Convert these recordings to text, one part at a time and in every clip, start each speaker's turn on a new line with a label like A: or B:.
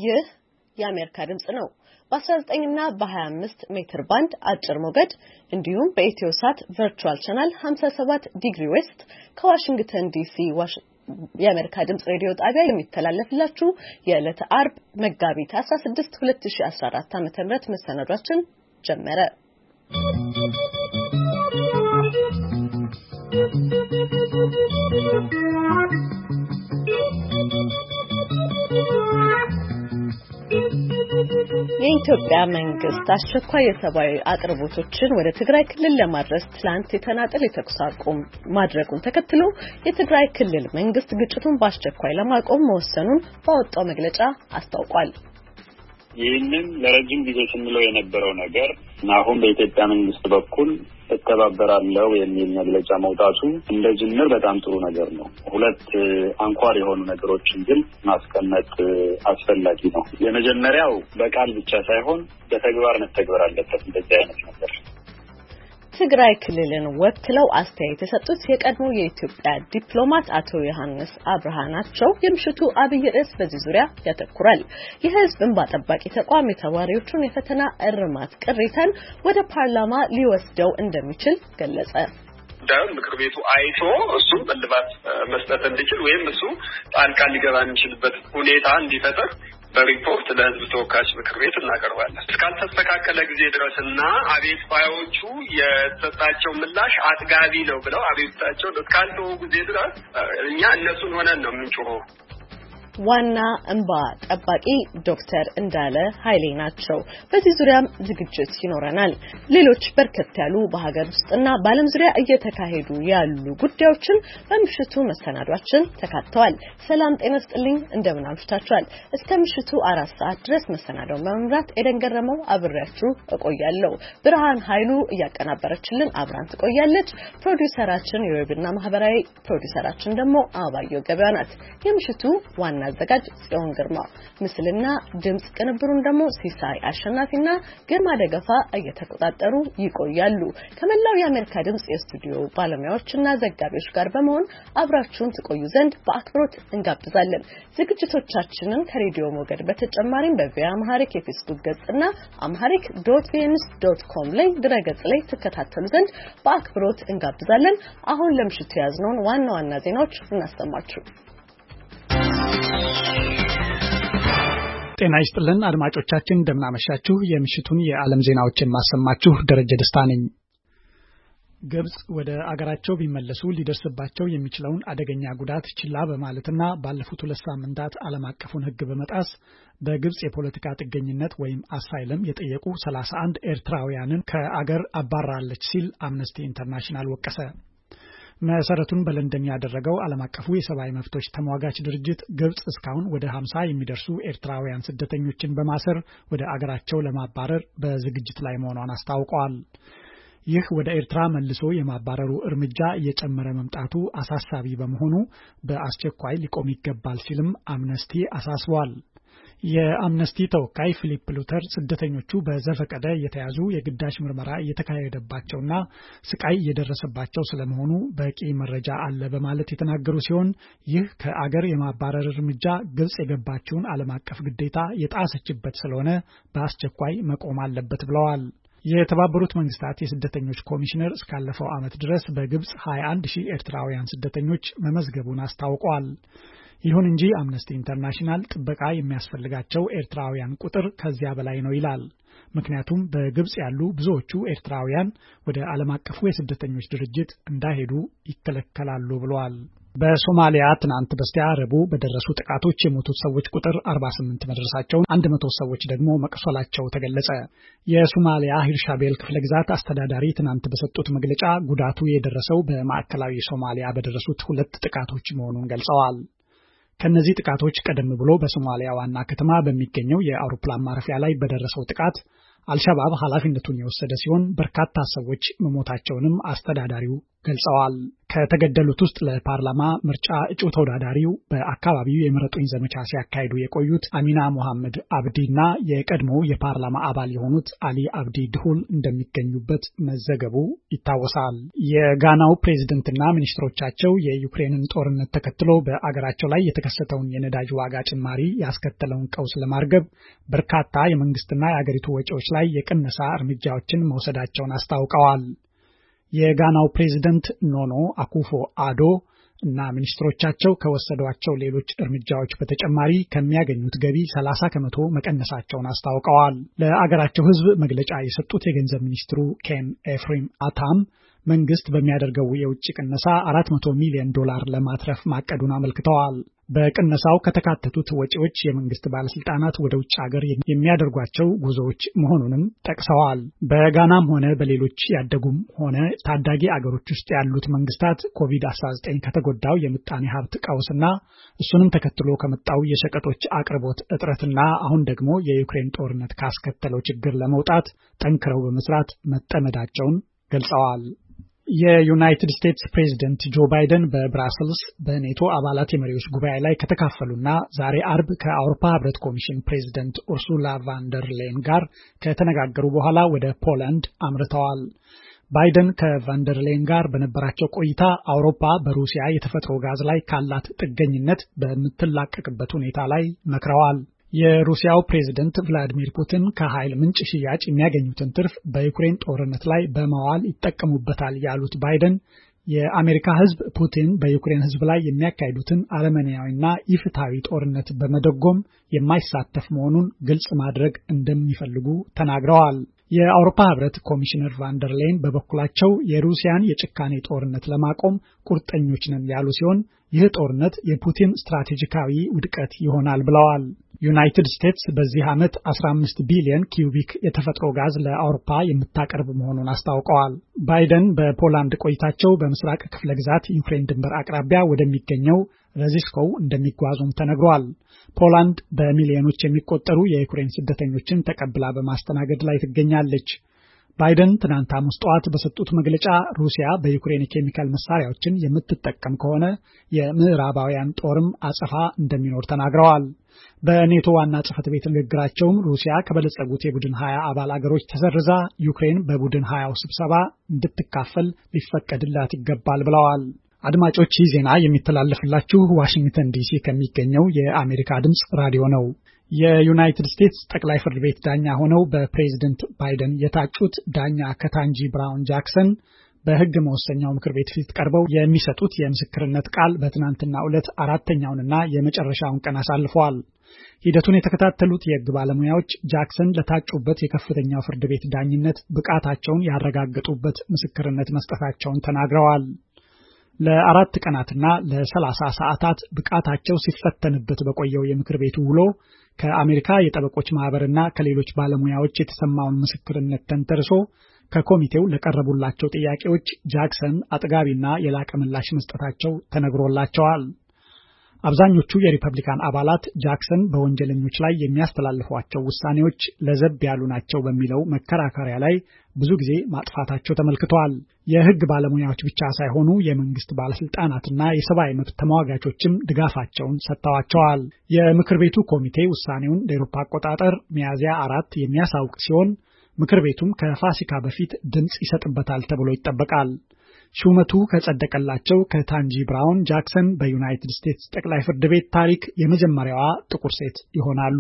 A: ይህ የአሜሪካ ድምጽ ነው። በ19 እና በ25 ሜትር ባንድ አጭር ሞገድ እንዲሁም በኢትዮሳት ቨርቹዋል ቻናል 57 ዲግሪ ዌስት ከዋሽንግተን ዲሲ የአሜሪካ ድምጽ ሬዲዮ ጣቢያ የሚተላለፍላችሁ የዕለተ አርብ መጋቢት 16 2014 ዓ.ም መሰናዷችን ጀመረ። የኢትዮጵያ መንግስት አስቸኳይ የሰብአዊ አቅርቦቶችን ወደ ትግራይ ክልል ለማድረስ ትላንት የተናጠል የተኩስ አቁም ማድረጉን ተከትሎ የትግራይ ክልል መንግስት ግጭቱን በአስቸኳይ ለማቆም መወሰኑን ባወጣው መግለጫ አስታውቋል።
B: ይህንን ለረጅም ጊዜ ስንለው የነበረው ነገር አሁን በኢትዮጵያ መንግስት በኩል ተከባበራለው የሚል መግለጫ መውጣቱ እንደ ጅምር በጣም ጥሩ ነገር ነው። ሁለት አንኳር የሆኑ ነገሮችን ግን ማስቀመጥ አስፈላጊ ነው። የመጀመሪያው በቃል ብቻ ሳይሆን በተግባር መተግበር አለበት እንደዚህ አይነት ነገር።
A: ትግራይ ክልልን ወክለው አስተያየት የሰጡት የቀድሞ የኢትዮጵያ ዲፕሎማት አቶ ዮሐንስ አብርሃ ናቸው። የምሽቱ አብይ ርዕስ በዚህ ዙሪያ ያተኩራል። የህዝብ እንባ ጠባቂ ተቋም የተማሪዎቹን የፈተና እርማት ቅሬታን ወደ ፓርላማ ሊወስደው እንደሚችል ገለጸ።
C: ምክር ቤቱ አይቶ እሱም እልባት መስጠት እንዲችል ወይም እሱ ጣልቃ ሊገባ የሚችልበት ሁኔታ እንዲፈጠር በሪፖርት ለህዝብ ተወካዮች ምክር ቤት እናቀርባለን። እስካልተስተካከለ ጊዜ ድረስና አቤት ባዮቹ የተሰጣቸው ምላሽ አጥጋቢ ነው ብለው አቤታቸው እስካልተወ ጊዜ ድረስ እኛ እነሱን ሆነን ነው የምንጮኸው።
A: ዋና እንባ ጠባቂ ዶክተር እንዳለ ኃይሌ ናቸው። በዚህ ዙሪያም ዝግጅት ይኖረናል። ሌሎች በርከት ያሉ በሀገር ውስጥና በዓለም ዙሪያ እየተካሄዱ ያሉ ጉዳዮችን በምሽቱ መሰናዷችን ተካተዋል። ሰላም ጤና ይስጥልኝ፣ እንደምን አምሽታችኋል? እስከ ምሽቱ 4 ሰዓት ድረስ መሰናዶውን በመምራት ኤደን ገረመው አብሬያችሁ እቆያለሁ። ብርሃን ኃይሉ እያቀናበረችልን አብራን ትቆያለች። ፕሮዲውሰራችን የዌብና ማህበራዊ ፕሮዲውሰራችን ደግሞ አባየው ገበያ ናት። የምሽቱ ዋና አዘጋጅ ጽዮን ግርማ፣ ምስልና ድምጽ ቅንብሩን ደግሞ ሲሳይ አሸናፊና ግርማ ደገፋ እየተቆጣጠሩ ይቆያሉ። ከመላው የአሜሪካ ድምጽ የስቱዲዮ ባለሙያዎችና ዘጋቢዎች ጋር በመሆን አብራችሁን ትቆዩ ዘንድ በአክብሮት እንጋብዛለን። ዝግጅቶቻችንን ከሬዲዮ ሞገድ በተጨማሪም በቪኦኤ አምሃሪክ የፌስቡክ ገጽና amharic.vns.com ላይ ድረገጽ ላይ ተከታተሉ ዘንድ በአክብሮት እንጋብዛለን። አሁን ለምሽቱ ያዝነውን ዋና ዋና ዜናዎች እናሰማችሁ።
D: ጤና ይስጥልን አድማጮቻችን፣ እንደምናመሻችሁ። የምሽቱን የዓለም ዜናዎችን ማሰማችሁ ደረጀ ደስታ ነኝ። ግብጽ ወደ አገራቸው ቢመለሱ ሊደርስባቸው የሚችለውን አደገኛ ጉዳት ችላ በማለትና ባለፉት 2 ሳምንታት ዓለም አቀፉን ሕግ በመጣስ በግብጽ የፖለቲካ ጥገኝነት ወይም አሳይለም የጠየቁ 31 ኤርትራውያንን ከአገር አባራለች ሲል አምነስቲ ኢንተርናሽናል ወቀሰ። መሰረቱን በለንደን ያደረገው ዓለም አቀፉ የሰብአዊ መብቶች ተሟጋች ድርጅት ግብጽ እስካሁን ወደ 50 የሚደርሱ ኤርትራውያን ስደተኞችን በማሰር ወደ አገራቸው ለማባረር በዝግጅት ላይ መሆኗን አስታውቋል። ይህ ወደ ኤርትራ መልሶ የማባረሩ እርምጃ እየጨመረ መምጣቱ አሳሳቢ በመሆኑ በአስቸኳይ ሊቆም ይገባል ሲልም አምነስቲ አሳስቧል። የአምነስቲ ተወካይ ፊሊፕ ሉተር ስደተኞቹ በዘፈቀደ የተያዙ የግዳጅ ምርመራ እየተካሄደባቸውና ስቃይ እየደረሰባቸው ስለመሆኑ በቂ መረጃ አለ በማለት የተናገሩ ሲሆን ይህ ከአገር የማባረር እርምጃ ግብጽ የገባችውን ዓለም አቀፍ ግዴታ የጣሰችበት ስለሆነ በአስቸኳይ መቆም አለበት ብለዋል። የተባበሩት መንግስታት የስደተኞች ኮሚሽነር እስካለፈው ዓመት ድረስ በግብጽ 21,000 ኤርትራውያን ስደተኞች መመዝገቡን አስታውቋል። ይሁን እንጂ አምነስቲ ኢንተርናሽናል ጥበቃ የሚያስፈልጋቸው ኤርትራውያን ቁጥር ከዚያ በላይ ነው ይላል። ምክንያቱም በግብጽ ያሉ ብዙዎቹ ኤርትራውያን ወደ ዓለም አቀፉ የስደተኞች ድርጅት እንዳይሄዱ ይከለከላሉ ብለዋል። በሶማሊያ ትናንት በስቲያ ረቡዕ በደረሱ ጥቃቶች የሞቱት ሰዎች ቁጥር 48 መድረሳቸውን 100 ሰዎች ደግሞ መቁሰላቸው ተገለጸ። የሶማሊያ ሂርሻቤል ክፍለ ግዛት አስተዳዳሪ ትናንት በሰጡት መግለጫ ጉዳቱ የደረሰው በማዕከላዊ ሶማሊያ በደረሱት 2 ጥቃቶች መሆኑን ገልጸዋል። ከነዚህ ጥቃቶች ቀደም ብሎ በሶማሊያ ዋና ከተማ በሚገኘው የአውሮፕላን ማረፊያ ላይ በደረሰው ጥቃት አልሻባብ ኃላፊነቱን የወሰደ ሲሆን በርካታ ሰዎች መሞታቸውንም አስተዳዳሪው ገልጸዋል። ከተገደሉት ውስጥ ለፓርላማ ምርጫ እጩ ተወዳዳሪው በአካባቢው የምረጡኝ ዘመቻ ሲያካሂዱ የቆዩት አሚና ሙሐመድ አብዲና የቀድሞ የፓርላማ አባል የሆኑት አሊ አብዲ ድሁል እንደሚገኙበት መዘገቡ ይታወሳል። የጋናው ፕሬዝደንትና ሚኒስትሮቻቸው የዩክሬንን ጦርነት ተከትሎ በአገራቸው ላይ የተከሰተውን የነዳጅ ዋጋ ጭማሪ ያስከተለውን ቀውስ ለማርገብ በርካታ የመንግስትና የአገሪቱ ወጪዎች ላይ የቅነሳ እርምጃዎችን መውሰዳቸውን አስታውቀዋል። የጋናው ፕሬዝደንት ኖኖ አኩፎ አዶ እና ሚኒስትሮቻቸው ከወሰዷቸው ሌሎች እርምጃዎች በተጨማሪ ከሚያገኙት ገቢ 30% መቀነሳቸውን አስታውቀዋል። ለአገራቸው ሕዝብ መግለጫ የሰጡት የገንዘብ ሚኒስትሩ ኬን ኤፍሬም አታም መንግስት በሚያደርገው የውጭ ቅነሳ $400 ሚሊዮን ለማትረፍ ማቀዱን አመልክተዋል። በቅነሳው ከተካተቱት ወጪዎች የመንግስት ባለስልጣናት ወደ ውጭ ሀገር የሚያደርጓቸው ጉዞዎች መሆኑንም ጠቅሰዋል። በጋናም ሆነ በሌሎች ያደጉም ሆነ ታዳጊ አገሮች ውስጥ ያሉት መንግስታት ኮቪድ-19 ከተጎዳው የምጣኔ ሀብት ቀውስና እሱንም ተከትሎ ከመጣው የሸቀጦች አቅርቦት እጥረትና አሁን ደግሞ የዩክሬን ጦርነት ካስከተለው ችግር ለመውጣት ጠንክረው በመስራት መጠመዳቸውን ገልጸዋል። የዩናይትድ ስቴትስ ፕሬዝደንት ጆ ባይደን በብራሰልስ በኔቶ አባላት የመሪዎች ጉባኤ ላይ ከተካፈሉና ዛሬ አርብ ከአውሮፓ ህብረት ኮሚሽን ፕሬዝደንት ኡርሱላ ቫን ደር ሌየን ጋር ከተነጋገሩ በኋላ ወደ ፖላንድ አምርተዋል። ባይደን ከቫን ደር ሌየን ጋር በነበራቸው ቆይታ አውሮፓ በሩሲያ የተፈጥሮ ጋዝ ላይ ካላት ጥገኝነት በምትላቀቅበት ሁኔታ ላይ መክረዋል። የሩሲያው ፕሬዝደንት ቭላዲሚር ፑቲን ከኃይል ምንጭ ሽያጭ የሚያገኙትን ትርፍ በዩክሬን ጦርነት ላይ በመዋል ይጠቀሙበታል ያሉት ባይደን የአሜሪካ ህዝብ ፑቲን በዩክሬን ህዝብ ላይ የሚያካሂዱትን አረመኔያዊና ኢፍትሃዊ ጦርነት በመደጎም የማይሳተፍ መሆኑን ግልጽ ማድረግ እንደሚፈልጉ ተናግረዋል። የአውሮፓ ህብረት ኮሚሽነር ቫን ደር ሌየን በበኩላቸው የሩሲያን የጭካኔ ጦርነት ለማቆም ቁርጠኞች ነን ያሉ ሲሆን ይህ ጦርነት የፑቲን ስትራቴጂካዊ ውድቀት ይሆናል ብለዋል። ዩናይትድ ስቴትስ በዚህ ዓመት 15 ቢሊዮን ኪዩቢክ የተፈጥሮ ጋዝ ለአውሮፓ የምታቀርብ መሆኑን አስታውቀዋል። ባይደን በፖላንድ ቆይታቸው በምስራቅ ክፍለ ግዛት ዩክሬን ድንበር አቅራቢያ ወደሚገኘው ሬዚስኮው እንደሚጓዙም ተነግሯል። ፖላንድ በሚሊዮኖች የሚቆጠሩ የዩክሬን ስደተኞችን ተቀብላ በማስተናገድ ላይ ትገኛለች። ባይደን ትናንት ሐሙስ ጠዋት በሰጡት መግለጫ ሩሲያ በዩክሬን የኬሚካል መሳሪያዎችን የምትጠቀም ከሆነ የምዕራባውያን ጦርም አጸፋ እንደሚኖር ተናግረዋል። በኔቶ ዋና ጽሕፈት ቤት ንግግራቸውም ሩሲያ ከበለጸጉት የቡድን 20 አባል አገሮች ተሰርዛ ዩክሬን በቡድን 20 ስብሰባ እንድትካፈል ሊፈቀድላት ይገባል ብለዋል። አድማጮች ይህ ዜና የሚተላለፍላችሁ ዋሽንግተን ዲሲ ከሚገኘው የአሜሪካ ድምጽ ራዲዮ ነው። የዩናይትድ ስቴትስ ጠቅላይ ፍርድ ቤት ዳኛ ሆነው በፕሬዝደንት ባይደን የታጩት ዳኛ ከታንጂ ብራውን ጃክሰን በሕግ መወሰኛው ምክር ቤት ፊት ቀርበው የሚሰጡት የምስክርነት ቃል በትናንትናው ዕለት አራተኛውንና የመጨረሻውን ቀን አሳልፈዋል። ሂደቱን የተከታተሉት የሕግ ባለሙያዎች ጃክሰን ለታጩበት የከፍተኛው ፍርድ ቤት ዳኝነት ብቃታቸውን ያረጋገጡበት ምስክርነት መስጠታቸውን ተናግረዋል። ለ4 ቀናትና ለ30 ሰዓታት ብቃታቸው ሲፈተንበት በቆየው የምክር ቤቱ ውሎ ከአሜሪካ የጠበቆች ማህበርና ከሌሎች ባለሙያዎች የተሰማውን ምስክርነት ተንተርሶ ከኮሚቴው ለቀረቡላቸው ጥያቄዎች ጃክሰን አጥጋቢና የላቀ ምላሽ መስጠታቸው ተነግሮላቸዋል። አብዛኞቹ የሪፐብሊካን አባላት ጃክሰን በወንጀለኞች ላይ የሚያስተላልፏቸው ውሳኔዎች ለዘብ ያሉ ናቸው በሚለው መከራከሪያ ላይ ብዙ ጊዜ ማጥፋታቸው ተመልክተዋል። የሕግ ባለሙያዎች ብቻ ሳይሆኑ የመንግስት ባለስልጣናትና የሰብአዊ መብት ተሟጋቾችም ድጋፋቸውን ሰጥተዋቸዋል። የምክር ቤቱ ኮሚቴ ውሳኔውን ለአውሮፓ አቆጣጠር ሚያዝያ 4 የሚያሳውቅ ሲሆን ምክር ቤቱም ከፋሲካ በፊት ድምጽ ይሰጥበታል ተብሎ ይጠበቃል። ሹመቱ ከጸደቀላቸው ከታንጂ ብራውን ጃክሰን በዩናይትድ ስቴትስ ጠቅላይ ፍርድ ቤት ታሪክ የመጀመሪያዋ ጥቁር ሴት ይሆናሉ።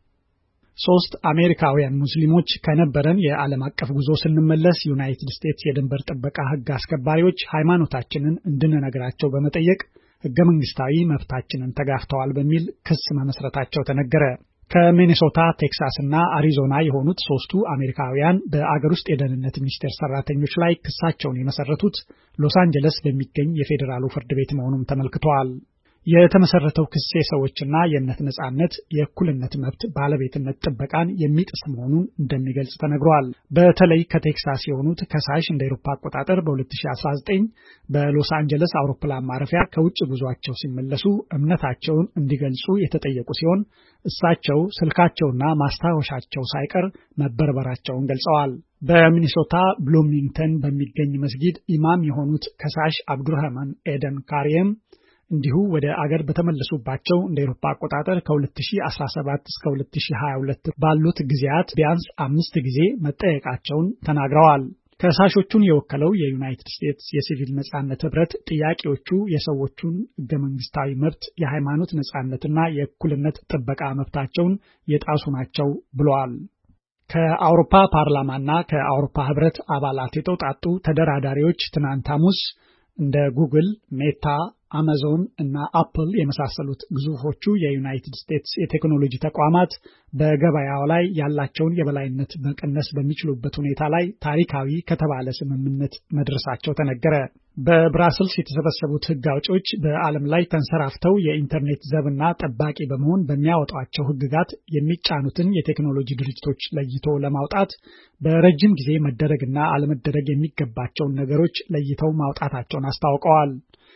D: 3 አሜሪካውያን ሙስሊሞች ከነበረን የዓለም አቀፍ ጉዞ ስንመለስ ዩናይትድ ስቴትስ የድንበር ጥበቃ ሕግ አስከባሪዎች ሃይማኖታችንን እንድንነግራቸው በመጠየቅ ሕገ መንግስታዊ መብታችንን ተጋፍተዋል በሚል ክስ መመስረታቸው ተነገረ። ከሚኒሶታ፣ ቴክሳስ እና አሪዞና የሆኑት 3ቱ አሜሪካውያን በአገር ውስጥ የደህንነት ሚኒስቴር ሰራተኞች ላይ ክሳቸውን የመሰረቱት ሎስ አንጀለስ በሚገኝ የፌዴራሉ ፍርድ ቤት መሆኑን ተመልክተዋል። የተመሰረተው ክስ የሰዎችና የእምነት ነጻነት፣ የእኩልነት መብት ባለቤትነት ጥበቃን የሚጥስ መሆኑን እንደሚገልጽ ተነግሯል። በተለይ ከቴክሳስ የሆኑት ከሳሽ እንደ አውሮፓ አቆጣጠር በ2019 በሎስ አንጀለስ አውሮፕላን ማረፊያ ከውጭ ጉዟቸው ሲመለሱ እምነታቸውን እንዲገልጹ የተጠየቁ ሲሆን እሳቸው ስልካቸውና ማስታወሻቸው ሳይቀር መበርበራቸውን ገልጸዋል። በሚኒሶታ ብሉሚንግተን በሚገኝ መስጊድ ኢማም የሆኑት ከሳሽ አብዱራህማን ኤደን ካሪየም እንዲሁ ወደ አገር በተመለሱባቸው እንደ አውሮፓ አቆጣጠር ከ2017 እስከ 2022 ባሉት ጊዜያት ቢያንስ 5 ጊዜ መጠየቃቸውን ተናግረዋል። ከሳሾቹን የወከለው የዩናይትድ ስቴትስ የሲቪል ነጻነት ህብረት ጥያቄዎቹ የሰዎቹን ህገ መንግስታዊ መብት፣ የሃይማኖት ነጻነትና የእኩልነት ጥበቃ መብታቸውን የጣሱ ናቸው ብለዋል። ከአውሮፓ ፓርላማና ከአውሮፓ ህብረት አባላት የተውጣጡ ተደራዳሪዎች ትናንት ሐሙስ እንደ ጉግል፣ ሜታ፣ አማዞን እና አፕል የመሳሰሉት ግዙፎቹ የዩናይትድ ስቴትስ የቴክኖሎጂ ተቋማት በገበያው ላይ ያላቸውን የበላይነት መቀነስ በሚችሉበት ሁኔታ ላይ ታሪካዊ ከተባለ ስምምነት መድረሳቸው ተነገረ። በብራስልስ የተሰበሰቡት ህግ አውጪዎች በዓለም ላይ ተንሰራፍተው የኢንተርኔት ዘብና ጠባቂ በመሆን በሚያወጧቸው ህግጋት የሚጫኑትን የቴክኖሎጂ ድርጅቶች ለይቶ ለማውጣት በረጅም ጊዜ መደረግና አለመደረግ የሚገባቸውን ነገሮች ለይተው ማውጣታቸውን አስታውቀዋል።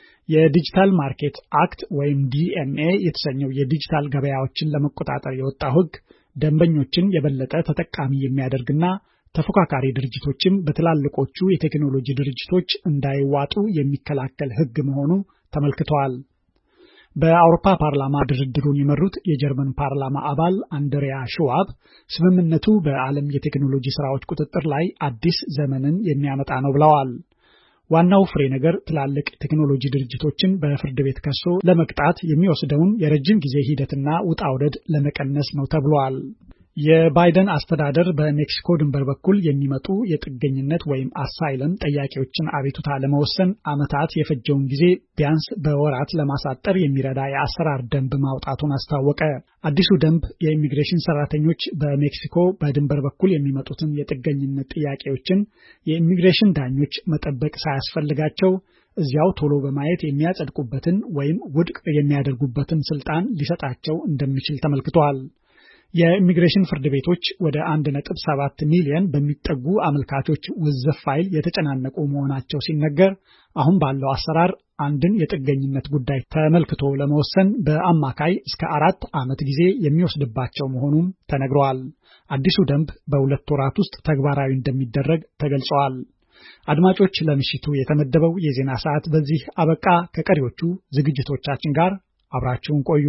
D: የዲጂታል ማርኬት አክት ወይም ዲኤምኤ የተሰኘው የዲጂታል ገበያዎችን ለመቆጣጠር የወጣው ህግ ደንበኞችን የበለጠ ተጠቃሚ የሚያደርግና ተፎካካሪ ድርጅቶችም በትላልቆቹ የቴክኖሎጂ ድርጅቶች እንዳይዋጡ የሚከላከል ህግ መሆኑ ተመልክቷል። በአውሮፓ ፓርላማ ድርድሩን የመሩት የጀርመን ፓርላማ አባል አንድሪያ ሽዋብ ስምምነቱ በዓለም የቴክኖሎጂ ስራዎች ቁጥጥር ላይ አዲስ ዘመንን የሚያመጣ ነው ብለዋል። ዋናው ፍሬ ነገር ትላልቅ ቴክኖሎጂ ድርጅቶችን በፍርድ ቤት ከሶ ለመቅጣት የሚወስደውን የረጅም ጊዜ ሂደትና ውጣ ውረድ ለመቀነስ ነው ተብሏል። የባይደን አስተዳደር በሜክሲኮ ድንበር በኩል የሚመጡ የጥገኝነት ወይም አሳይለም ጠያቂዎችን አቤቱታ ለመወሰን ዓመታት የፈጀውን ጊዜ ቢያንስ በወራት ለማሳጠር የሚረዳ የአሰራር ደንብ ማውጣቱን አስታወቀ። አዲሱ ደንብ የኢሚግሬሽን ሰራተኞች በሜክሲኮ በድንበር በኩል የሚመጡትን የጥገኝነት ጥያቄዎችን የኢሚግሬሽን ዳኞች መጠበቅ ሳያስፈልጋቸው እዚያው ቶሎ በማየት የሚያጸድቁበትን ወይም ውድቅ የሚያደርጉበትን ስልጣን ሊሰጣቸው እንደሚችል ተመልክቷል። የኢሚግሬሽን ፍርድ ቤቶች ወደ 1.7 ሚሊዮን በሚጠጉ አመልካቾች ውዝፍ ፋይል የተጨናነቁ መሆናቸው ሲነገር አሁን ባለው አሰራር አንድን የጥገኝነት ጉዳይ ተመልክቶ ለመወሰን በአማካይ እስከ 4 ዓመት ጊዜ የሚወስድባቸው መሆኑም ተነግሯል። አዲሱ ደንብ በ2 ወራት ውስጥ ተግባራዊ እንደሚደረግ ተገልጿል። አድማጮች፣ ለምሽቱ የተመደበው የዜና ሰዓት በዚህ አበቃ። ከቀሪዎቹ ዝግጅቶቻችን ጋር አብራችሁን ቆዩ።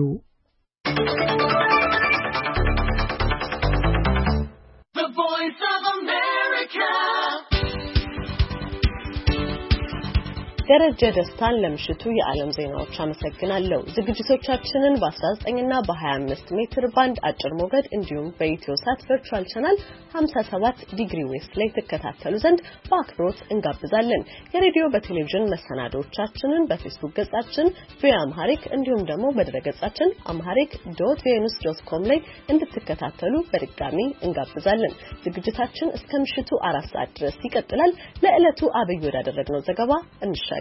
A: ደረጀ ደስታን ለምሽቱ የዓለም ዜናዎች አመሰግናለሁ። ዝግጅቶቻችንን በ19 እና በ25 ሜትር ባንድ አጭር ሞገድ እንዲሁም በኢትዮሳት ቨርቹዋል ቻናል 57 ዲግሪ ዌስት ላይ ተከታተሉ ዘንድ በአክብሮት እንጋብዛለን። የሬዲዮ በቴሌቪዥን መሰናዶዎቻችንን በፌስቡክ ገጻችን ቪኦኤአምሃሪክ እንዲሁም ደግሞ በድረገጻችን amharic.venus.com ላይ እንድትከታተሉ በድጋሚ እንጋብዛለን። ዝግጅታችን እስከ ምሽቱ 4 ሰዓት ድረስ ይቀጥላል። ለዕለቱ አብይ ወዳደረግነው ዘገባ እንሻገር።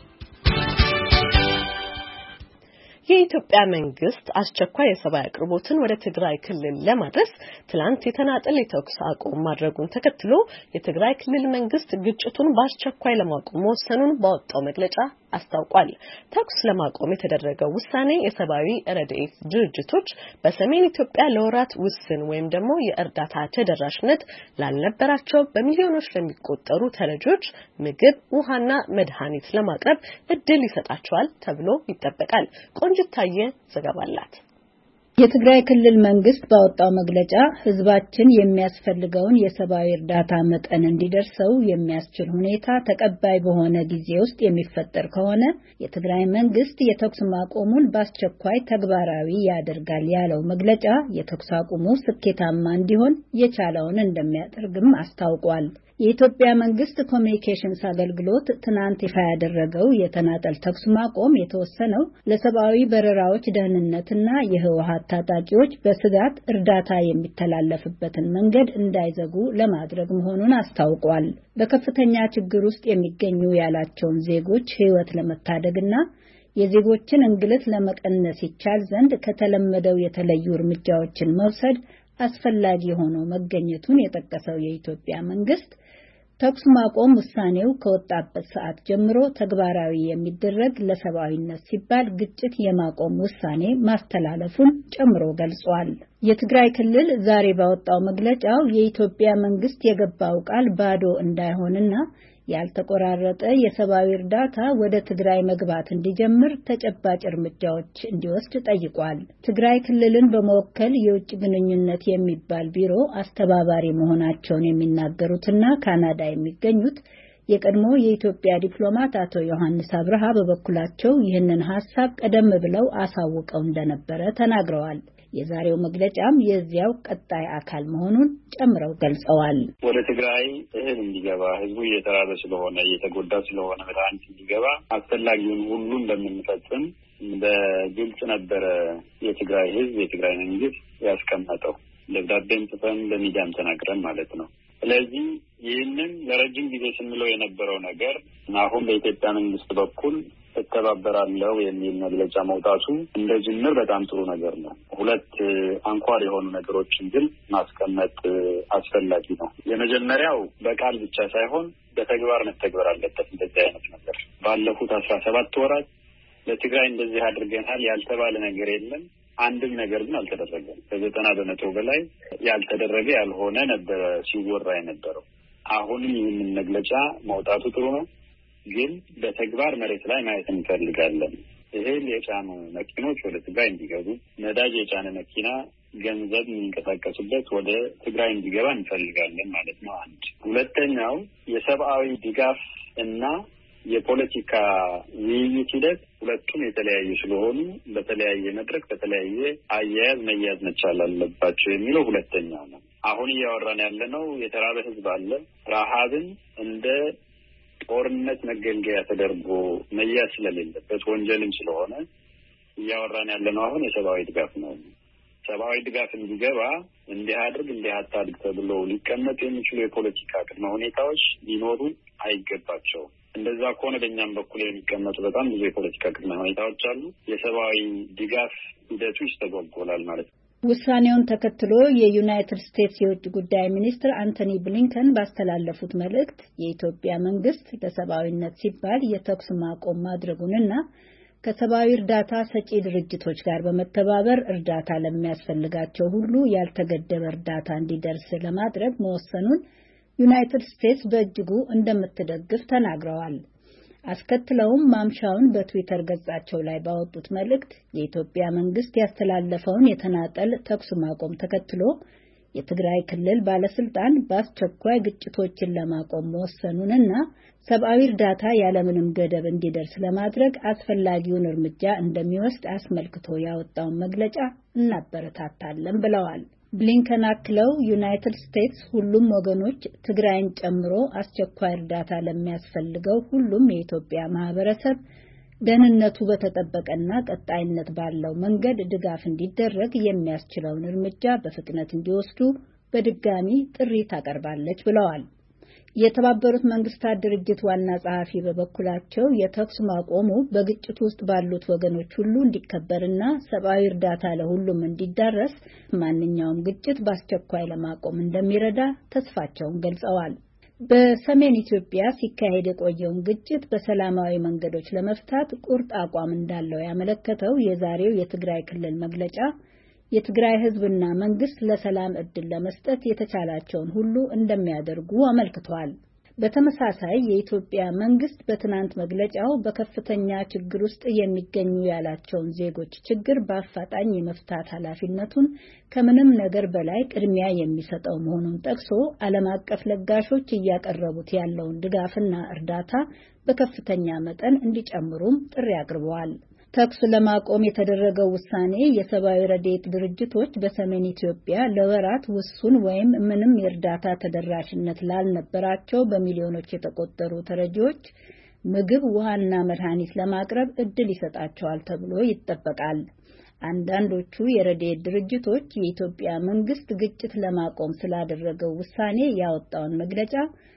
A: የኢትዮጵያ መንግስት አስቸኳይ የሰብአዊ አቅርቦትን ወደ ትግራይ ክልል ለማድረስ ትላንት የተናጠል የተኩስ አቁም ማድረጉን ተከትሎ የትግራይ ክልል መንግስት ግጭቱን በአስቸኳይ ለማቆም መወሰኑን ባወጣው መግለጫ አስታውቋል። ተኩስ ለማቆም የተደረገው ውሳኔ የሰብአዊ ረድኤት ድርጅቶች በሰሜን ኢትዮጵያ ለወራት ውስን ወይም ደግሞ የእርዳታ ተደራሽነት ላልነበራቸው በሚሊዮኖች ለሚቆጠሩ ተረጂዎች ምግብ፣ ውሃና መድኃኒት ለማቅረብ እድል ይሰጣቸዋል ተብሎ ይጠበቃል። ቆንጅታየ ዘገባ አላት።
E: የትግራይ ክልል መንግስት ባወጣው መግለጫ ህዝባችን የሚያስፈልገውን የሰብአዊ እርዳታ መጠን እንዲደርሰው የሚያስችል ሁኔታ ተቀባይ በሆነ ጊዜ ውስጥ የሚፈጠር ከሆነ የትግራይ መንግስት የተኩስ ማቆሙን በአስቸኳይ ተግባራዊ ያደርጋል ያለው መግለጫ የተኩስ አቁሙ ስኬታማ እንዲሆን የቻለውን እንደሚያደርግም አስታውቋል። የኢትዮጵያ መንግስት ኮሚኒኬሽንስ አገልግሎት ትናንት ይፋ ያደረገው የተናጠል ተኩስ ማቆም የተወሰነው ለሰብአዊ በረራዎች ደህንነትና የህወሓት ታጣቂዎች በስጋት እርዳታ የሚተላለፍበትን መንገድ እንዳይዘጉ ለማድረግ መሆኑን አስታውቋል። በከፍተኛ ችግር ውስጥ የሚገኙ ያላቸውን ዜጎች ህይወት ለመታደግና የዜጎችን እንግልት ለመቀነስ ይቻል ዘንድ ከተለመደው የተለዩ እርምጃዎችን መውሰድ አስፈላጊ ሆኖ መገኘቱን የጠቀሰው የኢትዮጵያ መንግስት ተኩስ ማቆም ውሳኔው ከወጣበት ሰዓት ጀምሮ ተግባራዊ የሚደረግ ለሰብአዊነት ሲባል ግጭት የማቆም ውሳኔ ማስተላለፉን ጨምሮ ገልጿል። የትግራይ ክልል ዛሬ ባወጣው መግለጫው የኢትዮጵያ መንግስት የገባው ቃል ባዶ እንዳይሆንና ያልተቆራረጠ የሰብአዊ እርዳታ ወደ ትግራይ መግባት እንዲጀምር ተጨባጭ እርምጃዎች እንዲወስድ ጠይቋል። ትግራይ ክልልን በመወከል የውጭ ግንኙነት የሚባል ቢሮ አስተባባሪ መሆናቸውን የሚናገሩትና ካናዳ የሚገኙት የቀድሞ የኢትዮጵያ ዲፕሎማት አቶ ዮሐንስ አብርሃ በበኩላቸው ይህንን ሐሳብ ቀደም ብለው አሳውቀው እንደነበረ ተናግረዋል። የዛሬው መግለጫም የዚያው ቀጣይ አካል መሆኑን ጨምረው ገልጸዋል።
B: ወደ ትግራይ እህል እንዲገባ ህዝቡ እየተራበ ስለሆነ እየተጎዳ ስለሆነ መድኃኒት እንዲገባ አስፈላጊውን ሁሉ እንደምንፈጽም በግልጽ ነበረ የትግራይ ህዝብ የትግራይ መንግስት ያስቀመጠው። ደብዳቤም ጽፈን በሚዲያም ተናግረን ማለት ነው። ስለዚህ ይህንን ለረጅም ጊዜ ስንለው የነበረው ነገር አሁን በኢትዮጵያ መንግስት በኩል እተባበራለሁ የሚል መግለጫ መውጣቱ እንደ ጅምር በጣም ጥሩ ነገር ነው። ሁለት አንኳር የሆኑ ነገሮችን ግን ማስቀመጥ አስፈላጊ ነው። የመጀመሪያው በቃል ብቻ ሳይሆን በተግባር መተግበር አለበት። እንደዚህ አይነት ነገር ባለፉት 17 ወራት ለትግራይ እንደዚህ አድርገናል ያልተባለ ነገር የለም። አንድም ነገር ግን አልተደረገም። ከ90% በላይ ያልተደረገ ያልሆነ ነበረ ሲወራ የነበረው። አሁንም ይህንን መግለጫ መውጣቱ ጥሩ ነው። ግን በተግባር መሬት ላይ ማየት እንፈልጋለን። እህል የጫኑ መኪኖች ወደ ትግራይ እንዲገቡ፣ ነዳጅ የጫነ መኪና ገንዘብ የሚንቀሳቀሱበት ወደ ትግራይ እንዲገባ እንፈልጋለን ማለት ነው። አንድ ሁለተኛው የሰብአዊ ድጋፍ እና የፖለቲካ ውይይት ሂደት ሁለቱም የተለያዩ ስለሆኑ በተለያየ መድረክ በተለያየ አያያዝ መያዝ መቻል አለባቸው የሚለው ሁለተኛው ነው። አሁን እያወራን ያለነው የተራበ ህዝብ አለ። ረሃብን እንደ ጦርነት መገልገያ ተደርጎ መያዝ ስለሌለበት ወንጀልም ስለሆነ እያወራን ያለነው አሁን የሰብአዊ ድጋፍ ነው። ሰብአዊ ድጋፍ እንዲገባ እንዲህ አድርግ እንዲህ አታድርግ ተብሎ ሊቀመጡ የሚችሉ የፖለቲካ ቅድመ ሁኔታዎች ሊኖሩ አይገባቸውም። እንደዛ ከሆነ በእኛም በኩል የሚቀመጡ በጣም ብዙ የፖለቲካ ቅድመ ሁኔታዎች አሉ። የሰብአዊ ድጋፍ ሂደቱ ይስተጓጎላል ማለት ነው።
E: ውሳኔውን ተከትሎ የዩናይትድ ስቴትስ የውጭ ጉዳይ ሚኒስትር አንቶኒ ብሊንከን ባስተላለፉት መልእክት የኢትዮጵያ መንግስት ለሰብአዊነት ሲባል የተኩስ ማቆም ማድረጉንና ከሰብአዊ እርዳታ ሰጪ ድርጅቶች ጋር በመተባበር እርዳታ ለሚያስፈልጋቸው ሁሉ ያልተገደበ እርዳታ እንዲደርስ ለማድረግ መወሰኑን ዩናይትድ ስቴትስ በእጅጉ እንደምትደግፍ ተናግረዋል። አስከትለውም ማምሻውን በትዊተር ገጻቸው ላይ ባወጡት መልእክት የኢትዮጵያ መንግስት ያስተላለፈውን የተናጠል ተኩስ ማቆም ተከትሎ የትግራይ ክልል ባለስልጣን በአስቸኳይ ግጭቶችን ለማቆም መወሰኑንና ሰብአዊ እርዳታ ያለምንም ገደብ እንዲደርስ ለማድረግ አስፈላጊውን እርምጃ እንደሚወስድ አስመልክቶ ያወጣውን መግለጫ እናበረታታለን ብለዋል። ብሊንከን አክለው ዩናይትድ ስቴትስ ሁሉም ወገኖች ትግራይን ጨምሮ አስቸኳይ እርዳታ ለሚያስፈልገው ሁሉም የኢትዮጵያ ማህበረሰብ ደህንነቱ በተጠበቀና ቀጣይነት ባለው መንገድ ድጋፍ እንዲደረግ የሚያስችለውን እርምጃ በፍጥነት እንዲወስዱ በድጋሚ ጥሪ ታቀርባለች ብለዋል። የተባበሩት መንግስታት ድርጅት ዋና ጸሐፊ በበኩላቸው የተኩስ ማቆሙ በግጭቱ ውስጥ ባሉት ወገኖች ሁሉ እንዲከበርና ሰብአዊ እርዳታ ለሁሉም እንዲዳረስ ማንኛውም ግጭት በአስቸኳይ ለማቆም እንደሚረዳ ተስፋቸውን ገልጸዋል። በሰሜን ኢትዮጵያ ሲካሄድ የቆየውን ግጭት በሰላማዊ መንገዶች ለመፍታት ቁርጥ አቋም እንዳለው ያመለከተው የዛሬው የትግራይ ክልል መግለጫ የትግራይ ህዝብና መንግስት ለሰላም ዕድል ለመስጠት የተቻላቸውን ሁሉ እንደሚያደርጉ አመልክቷል። በተመሳሳይ የኢትዮጵያ መንግስት በትናንት መግለጫው በከፍተኛ ችግር ውስጥ የሚገኙ ያላቸውን ዜጎች ችግር በአፋጣኝ የመፍታት ኃላፊነቱን ከምንም ነገር በላይ ቅድሚያ የሚሰጠው መሆኑን ጠቅሶ ዓለም አቀፍ ለጋሾች እያቀረቡት ያለውን ድጋፍና እርዳታ በከፍተኛ መጠን እንዲጨምሩም ጥሪ አቅርበዋል። ተኩስ ለማቆም የተደረገው ውሳኔ የሰብአዊ ረድኤት ድርጅቶች በሰሜን ኢትዮጵያ ለወራት ውሱን ወይም ምንም የእርዳታ ተደራሽነት ላልነበራቸው በሚሊዮኖች የተቆጠሩ ተረጂዎች ምግብ፣ ውሃና መድኃኒት ለማቅረብ እድል ይሰጣቸዋል ተብሎ ይጠበቃል። አንዳንዶቹ የረድኤት ድርጅቶች የኢትዮጵያ መንግስት ግጭት ለማቆም ስላደረገው ውሳኔ ያወጣውን መግለጫ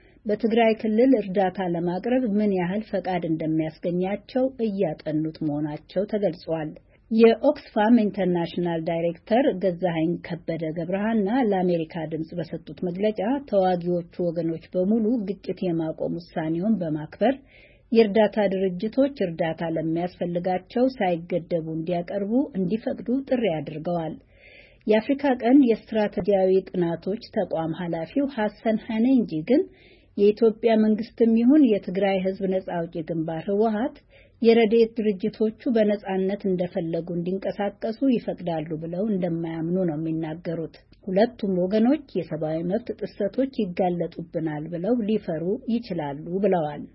E: በትግራይ ክልል እርዳታ ለማቅረብ ምን ያህል ፈቃድ እንደሚያስገኛቸው እያጠኑት መሆናቸው ተገልጿል። የኦክስፋም ኢንተርናሽናል ዳይሬክተር ገዛኸኝ ከበደ ገብረሃና ለአሜሪካ ድምጽ በሰጡት መግለጫ ተዋጊዎቹ ወገኖች በሙሉ ግጭት የማቆም ውሳኔውን በማክበር የእርዳታ ድርጅቶች እርዳታ ለሚያስፈልጋቸው ሳይገደቡ እንዲያቀርቡ እንዲፈቅዱ ጥሪ አድርገዋል። የአፍሪካ ቀንድ የስትራቴጂያዊ ጥናቶች ተቋም ኃላፊው ሐሰን ሐኔንጂ ግን የኢትዮጵያ መንግስትም ይሁን የትግራይ ህዝብ ነጻ አውጪ ግንባር ህወሓት የረድኤት ድርጅቶቹ በነጻነት እንደፈለጉ እንዲንቀሳቀሱ ይፈቅዳሉ ብለው እንደማያምኑ ነው የሚናገሩት። ሁለቱም ወገኖች የሰብአዊ መብት ጥሰቶች ይጋለጡብናል ብለው ሊፈሩ ይችላሉ ብለዋል።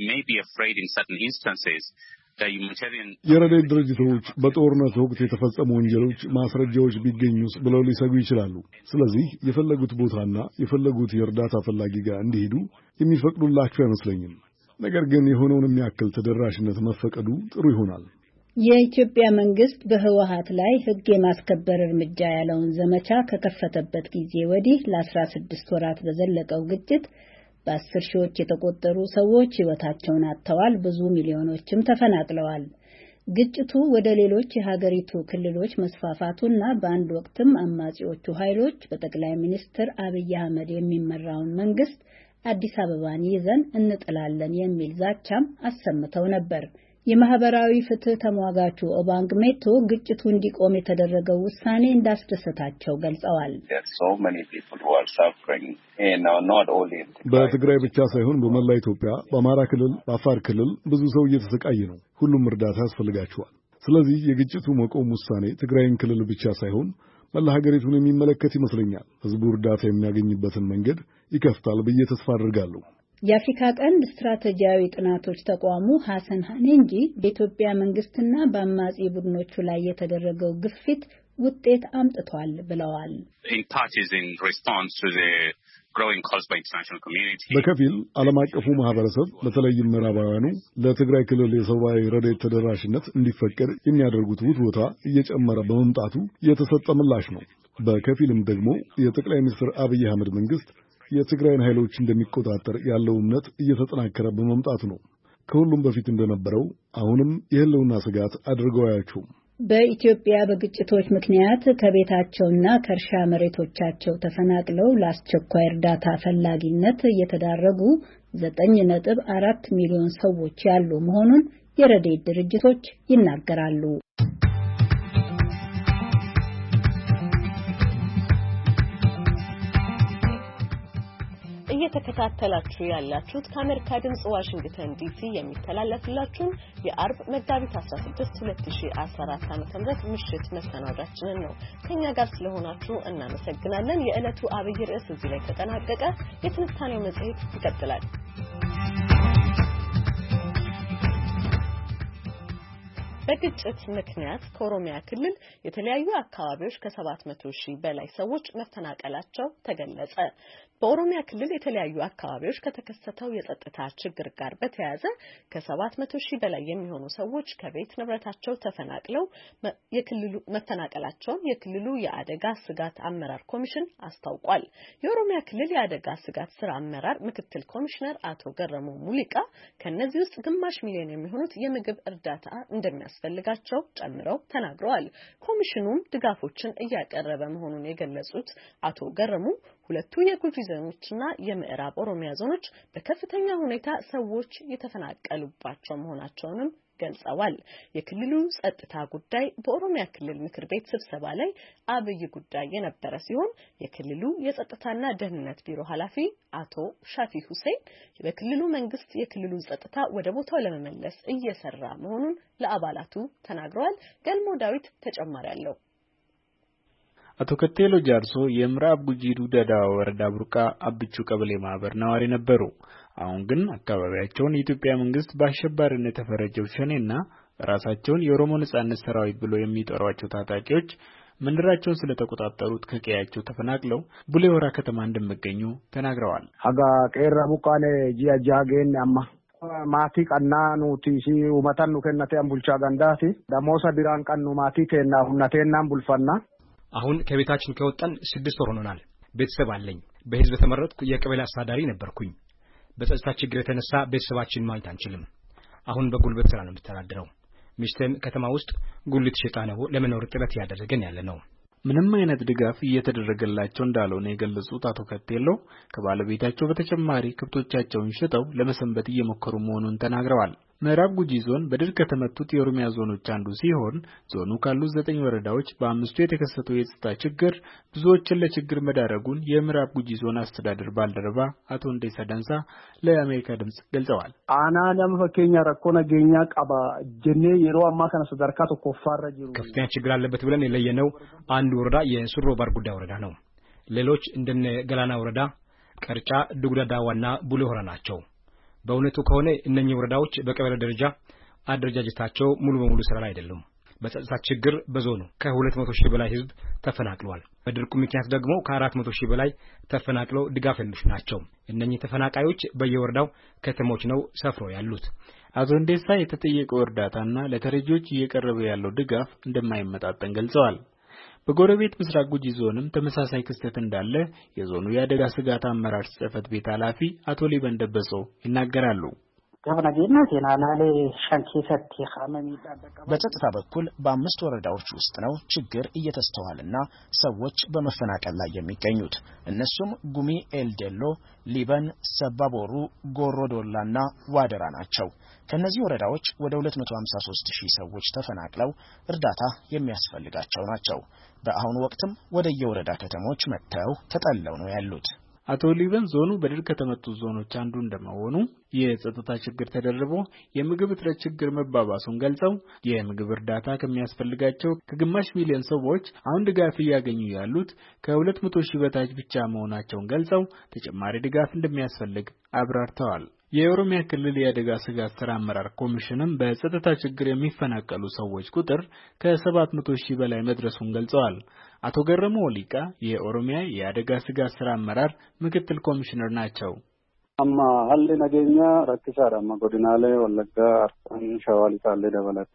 F: የረድኤት ድርጅቶች በጦርነት ወቅት የተፈጸሙ ወንጀሎች ማስረጃዎች ቢገኙስ ብለው ሊሰጉ ይችላሉ። ስለዚህ የፈለጉት ቦታና የፈለጉት የእርዳታ ፈላጊ ጋር እንዲሄዱ የሚፈቅዱላቸው አይመስለኝም። ነገር ግን የሆነውን የሚያክል ተደራሽነት መፈቀዱ ጥሩ ይሆናል።
E: የኢትዮጵያ መንግስት በህወሓት ላይ ህግ የማስከበር እርምጃ ያለውን ዘመቻ ከከፈተበት ጊዜ ወዲህ ለ16 ወራት በዘለቀው ግጭት በ10 ሺዎች የተቆጠሩ ሰዎች ህይወታቸውን አጥተዋል። ብዙ ሚሊዮኖችም ተፈናቅለዋል። ግጭቱ ወደ ሌሎች የሀገሪቱ ክልሎች መስፋፋቱና በአንድ ወቅትም አማጺዎቹ ኃይሎች በጠቅላይ ሚኒስትር አብይ አህመድ የሚመራውን መንግስት አዲስ አበባን ይዘን እንጥላለን የሚል ዛቻም አሰምተው ነበር። የማህበራዊ ፍትህ ተሟጋቹ ኦባንግ ሜቶ ግጭቱ እንዲቆም የተደረገው ውሳኔ እንዳስደሰታቸው ገልጸዋል።
F: በትግራይ ብቻ ሳይሆን በመላ ኢትዮጵያ፣ በአማራ ክልል፣ በአፋር ክልል ብዙ ሰው እየተሰቃየ ነው። ሁሉም እርዳታ ያስፈልጋቸዋል። ስለዚህ የግጭቱ መቆም ውሳኔ ትግራይን ክልል ብቻ ሳይሆን መላ ሀገሪቱን የሚመለከት ይመስለኛል። ህዝቡ እርዳታ የሚያገኝበትን መንገድ ይከፍታል ብዬ ተስፋ አድርጋለሁ።
E: የአፍሪካ ቀንድ ስትራቴጂያዊ ጥናቶች ተቋሙ ሐሰን ሐኔንጂ በኢትዮጵያ መንግስትና በአማጺ ቡድኖቹ ላይ የተደረገው ግፊት ውጤት አምጥቷል ብለዋል።
F: በከፊል ዓለም አቀፉ ማህበረሰብ በተለይም ምዕራባውያኑ ለትግራይ ክልል የሰብአዊ ረድኤት ተደራሽነት እንዲፈቀድ የሚያደርጉት ውትወታ እየጨመረ በመምጣቱ የተሰጠ ምላሽ ነው። በከፊልም ደግሞ የጠቅላይ ሚኒስትር አብይ አህመድ መንግስት የትግራይን ኃይሎች እንደሚቆጣጠር ያለው እምነት እየተጠናከረ በመምጣቱ ነው። ከሁሉም በፊት እንደነበረው አሁንም የህልውና ስጋት አድርገው አያቸውም።
E: በኢትዮጵያ በግጭቶች ምክንያት ከቤታቸውና ከእርሻ መሬቶቻቸው ተፈናቅለው ለአስቸኳይ እርዳታ ፈላጊነት እየተዳረጉ 9.4 ሚሊዮን ሰዎች ያሉ መሆኑን የረድኤት ድርጅቶች ይናገራሉ።
A: እየተከታተላችሁ ያላችሁት ከአሜሪካ ድምጽ ዋሽንግተን ዲሲ የሚተላለፍላችሁን የአርብ መጋቢት 16 2014 ዓ.ም ምሽት መሰናዷችንን ነው። ከኛ ጋር ስለሆናችሁ እናመሰግናለን። የዕለቱ አብይ ርዕስ እዚህ ላይ ተጠናቀቀ። የትንታኔው መጽሔት ይቀጥላል። በግጭት ምክንያት ከኦሮሚያ ክልል የተለያዩ አካባቢዎች ከ700 ሺህ በላይ ሰዎች መፈናቀላቸው ተገለጸ። በኦሮሚያ ክልል የተለያዩ አካባቢዎች ከተከሰተው የጸጥታ ችግር ጋር በተያያዘ ከ700 ሺህ በላይ የሚሆኑ ሰዎች ከቤት ንብረታቸው ተፈናቅለው መፈናቀላቸውን የክልሉ የአደጋ ስጋት አመራር ኮሚሽን አስታውቋል። የኦሮሚያ ክልል የአደጋ ስጋት ስራ አመራር ምክትል ኮሚሽነር አቶ ገረሙ ሙሊቃ ከነዚህ ውስጥ ግማሽ ሚሊዮን የሚሆኑት የምግብ እርዳታ እንደሚያስፈልጋቸው ጨምረው ተናግረዋል። ኮሚሽኑም ድጋፎችን እያቀረበ መሆኑን የገለጹት አቶ ገረሙ ሁለቱ የጉጂ ዞኖችና የምዕራብ ኦሮሚያ ዞኖች በከፍተኛ ሁኔታ ሰዎች የተፈናቀሉባቸው መሆናቸውንም ገልጸዋል። የክልሉ ጸጥታ ጉዳይ በኦሮሚያ ክልል ምክር ቤት ስብሰባ ላይ አብይ ጉዳይ የነበረ ሲሆን የክልሉ የጸጥታና ደህንነት ቢሮ ኃላፊ አቶ ሻፊ ሁሴን በክልሉ መንግስት የክልሉን ጸጥታ ወደ ቦታው ለመመለስ እየሰራ መሆኑን ለአባላቱ ተናግረዋል። ገልሞ ዳዊት ተጨማሪ አለው።
G: አቶ ከቴሎ ጃርሶ የምዕራብ ጉጂ ዱዳዳ ወረዳ ቡርቃ አብቹ ቀበሌ ማህበር ነዋሪ ነበሩ። አሁን ግን አካባቢያቸውን የኢትዮጵያ መንግስት በአሸባሪነት የተፈረጀው ሸኔና ራሳቸውን የኦሮሞ ነጻነት ሰራዊት ብሎ የሚጠሯቸው ታጣቂዎች መንደራቸውን ስለተቆጣጠሩት ከቀያቸው ተፈናቅለው ቡሌ ሆራ ከተማ እንደሚገኙ ተናግረዋል።
H: ሀጋ ቀራ ቡቃኔ ጂያጃጌን አማ ማቲ ቀና ኑቲሲ ኡመታን ኑከነቴ አንቡልቻ ጋንዳቲ ደሞሳ ዲራን ቀኑ ማቲ ከና ሁነቴናን ቡልፈና
I: አሁን ከቤታችን ከወጣን 6 ወር ሆኖናል። ቤተሰብ አለኝ። በህዝብ ተመረጥኩ። የቀበሌ አስተዳዳሪ ነበርኩኝ። በጸጥታ ችግር የተነሳ ቤተሰባችን ማግኘት አንችልም። አሁን በጉልበት ስራ ነው የምተዳደረው። ሚስተም ከተማ ውስጥ ጉልት ሸጣ ነው ለመኖር ጥረት ያደረገን ያለ ነው።
G: ምንም አይነት ድጋፍ እየተደረገላቸው እንዳልሆነ የገለጹት አቶ ከቴሎ ከባለቤታቸው በተጨማሪ ከብቶቻቸውን ሽጠው ለመሰንበት እየሞከሩ መሆኑን ተናግረዋል። ምዕራብ ጉጂ ዞን በድርቅ ከተመቱት የኦሮሚያ ዞኖች አንዱ ሲሆን ዞኑ ካሉት 9 ወረዳዎች በአምስቱ የተከሰተው የጸጥታ ችግር ብዙዎችን ለችግር መዳረጉን የምዕራብ ጉጂ ዞን አስተዳደር ባልደረባ አቶ እንዴሳ ዳንሳ ለአሜሪካ ድምጽ ገልጸዋል።
H: አና ለምፈከኛ ረኮና ገኛ ቀባ ጀኔ የሮ አማካና ሰደርካ ተቆፋራ ጅሩ
I: ከፍተኛ ችግር አለበት ብለን የለየነው አንዱ ወረዳ የሱሮ ባርጉዳ ወረዳ ነው። ሌሎች እንደነ ገላና ወረዳ፣ ቀርጫ፣ ዱጉዳዳዋና ቡሌ ሆራ ናቸው። በእውነቱ ከሆነ እነኚህ ወረዳዎች በቀበሌ ደረጃ አደረጃጀታቸው ሙሉ በሙሉ ስራ ላይ አይደሉም። በጸጥታ ችግር በዞኑ ከ200,000 በላይ ህዝብ ተፈናቅሏል። በድርቁ ምክንያት ደግሞ ከ400,000 በላይ ተፈናቅለው ድጋፍ የለሽ ናቸው። እነኚህ ተፈናቃዮች በየወረዳው ከተሞች ነው ሰፍረው ያሉት።
G: አቶ እንዴሳ የተጠየቀው እርዳታና ለተረጂዎች እየቀረበ ያለው ድጋፍ እንደማይመጣጠን ገልጸዋል። በጎረቤት ምስራቅ ጉጂ ዞንም ተመሳሳይ ክስተት እንዳለ የዞኑ የአደጋ ስጋት አመራር ጽሕፈት ቤት ኃላፊ አቶ ሊበን ደበሶ ይናገራሉ።
J: በጸጥታ በኩል በ5 ወረዳዎች ውስጥ ነው ችግር እየተስተዋልና ሰዎች በመፈናቀል ላይ የሚገኙት። እነሱም ጉሚ ኤልዴሎ፣ ሊበን፣ ሰባቦሩ፣ ጎሮዶላና ዋደራ ናቸው። ከነዚህ ወረዳዎች ወደ 253,000 ሰዎች ተፈናቅለው እርዳታ የሚያስፈልጋቸው ናቸው። በአሁኑ ወቅትም ወደ የወረዳ ከተሞች መጥተው ተጠልለው ነው ያሉት።
G: አቶ ሊበን ዞኑ በድርቅ ከተመቱት ዞኖች አንዱ እንደመሆኑ የጸጥታ ችግር ተደርቦ የምግብ እጥረት ችግር መባባሱን ገልጸው የምግብ እርዳታ ከሚያስፈልጋቸው ከግማሽ ሚሊዮን ሰዎች አሁን ድጋፍ እያገኙ ያሉት ከ200,000 በታች ብቻ መሆናቸውን ገልጸው ተጨማሪ ድጋፍ እንደሚያስፈልግ አብራርተዋል። የኦሮሚያ ክልል የአደጋ ስጋት ስራ አመራር ኮሚሽንም በጸጥታ ችግር የሚፈናቀሉ ሰዎች ቁጥር ከ700,000 በላይ መድረሱን ገልጸዋል። አቶ ገረሙ ወሊቃ የኦሮሚያ የአደጋ ስጋት ስራ አመራር ምክትል ኮሚሽነር ናቸው።
B: አማ ሀሌ ነገኛ ረክሳራማ ጎዲናሌ ወለጋ አርሳን ሸዋሊ ሳሌ ደበለቴ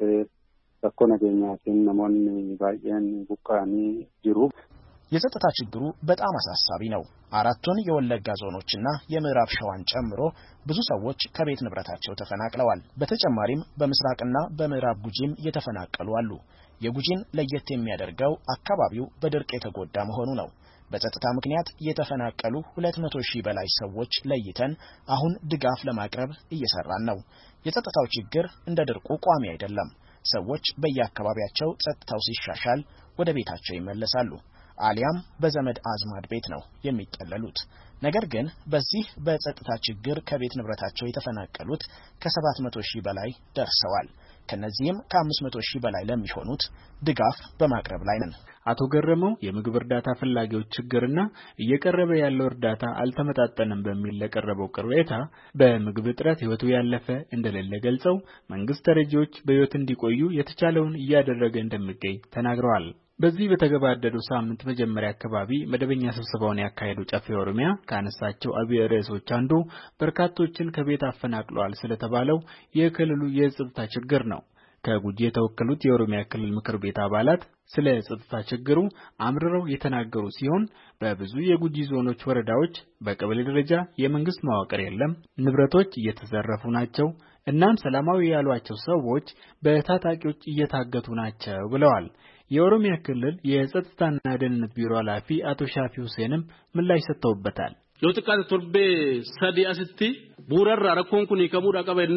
B: ረኮ ነገኛቲን ነሞን ባየን ቡቃኒ ጅሩ
J: የጸጥታ ችግሩ በጣም አሳሳቢ ነው። 4ቱን የወለጋ ዞኖችና የምዕራብ ሸዋን ጨምሮ ብዙ ሰዎች ከቤት ንብረታቸው ተፈናቅለዋል። በተጨማሪም በምስራቅና በምዕራብ ጉጂም የተፈናቀሉ አሉ። የጉጂን ለየት የሚያደርገው አካባቢው በድርቅ የተጎዳ መሆኑ ነው። በጸጥታ ምክንያት የተፈናቀሉ 200,000 በላይ ሰዎች ለይተን አሁን ድጋፍ ለማቅረብ እየሰራን ነው። የጸጥታው ችግር እንደ ድርቁ ቋሚ አይደለም። ሰዎች በየአካባቢያቸው ጸጥታው ሲሻሻል ወደ ቤታቸው ይመለሳሉ። አሊያም በዘመድ አዝማድ ቤት ነው የሚጠለሉት። ነገር ግን በዚህ በጸጥታ ችግር ከቤት ንብረታቸው የተፈናቀሉት ከ700,000 በላይ ደርሰዋል። ከነዚህም ከ500,000 በላይ ለሚሆኑት ድጋፍ በማቅረብ ላይ ነን።
G: አቶ ገረመው የምግብ እርዳታ ፈላጊዎች ችግርና እየቀረበ ያለው እርዳታ አልተመጣጠንም በሚል ለቀረበው ቅሬታ በምግብ እጥረት ህይወቱ ያለፈ እንደሌለ ገልጸው መንግስት ተረጂዎች በህይወት እንዲቆዩ የተቻለውን እያደረገ እንደሚገኝ ተናግረዋል። በዚህ በተገባደደው ሳምንት መጀመሪያ አካባቢ መደበኛ ስብሰባውን ያካሄደው ጨፌ ኦሮሚያ ካነሳቸው አብይ ርዕሶች አንዱ በርካቶችን ከቤት አፈናቅለዋል ስለተባለው የክልሉ የጸጥታ ችግር ነው። ከጉጂ የተወከሉት የኦሮሚያ ክልል ምክር ቤት አባላት ስለ ጸጥታ ችግሩ አምርረው የተናገሩ ሲሆን በብዙ የጉጂ ዞኖች ወረዳዎች በቀበሌ ደረጃ የመንግስት መዋቅር የለም፣ ንብረቶች እየተዘረፉ ናቸው፣ እናም ሰላማዊ ያሏቸው ሰዎች በታጣቂዎች እየታገቱ ናቸው ብለዋል። የኦሮሚያ ክልል የጸጥታና ደህንነት ቢሮ ኃላፊ አቶ ሻፊ ሁሴንም ምላሽ ሰጥተውበታል።
K: ዮትካት ቶርቤ ሰዲ አስቲ ቡረራ ረኮን ኩኒ ከሙዳ ቀበኔ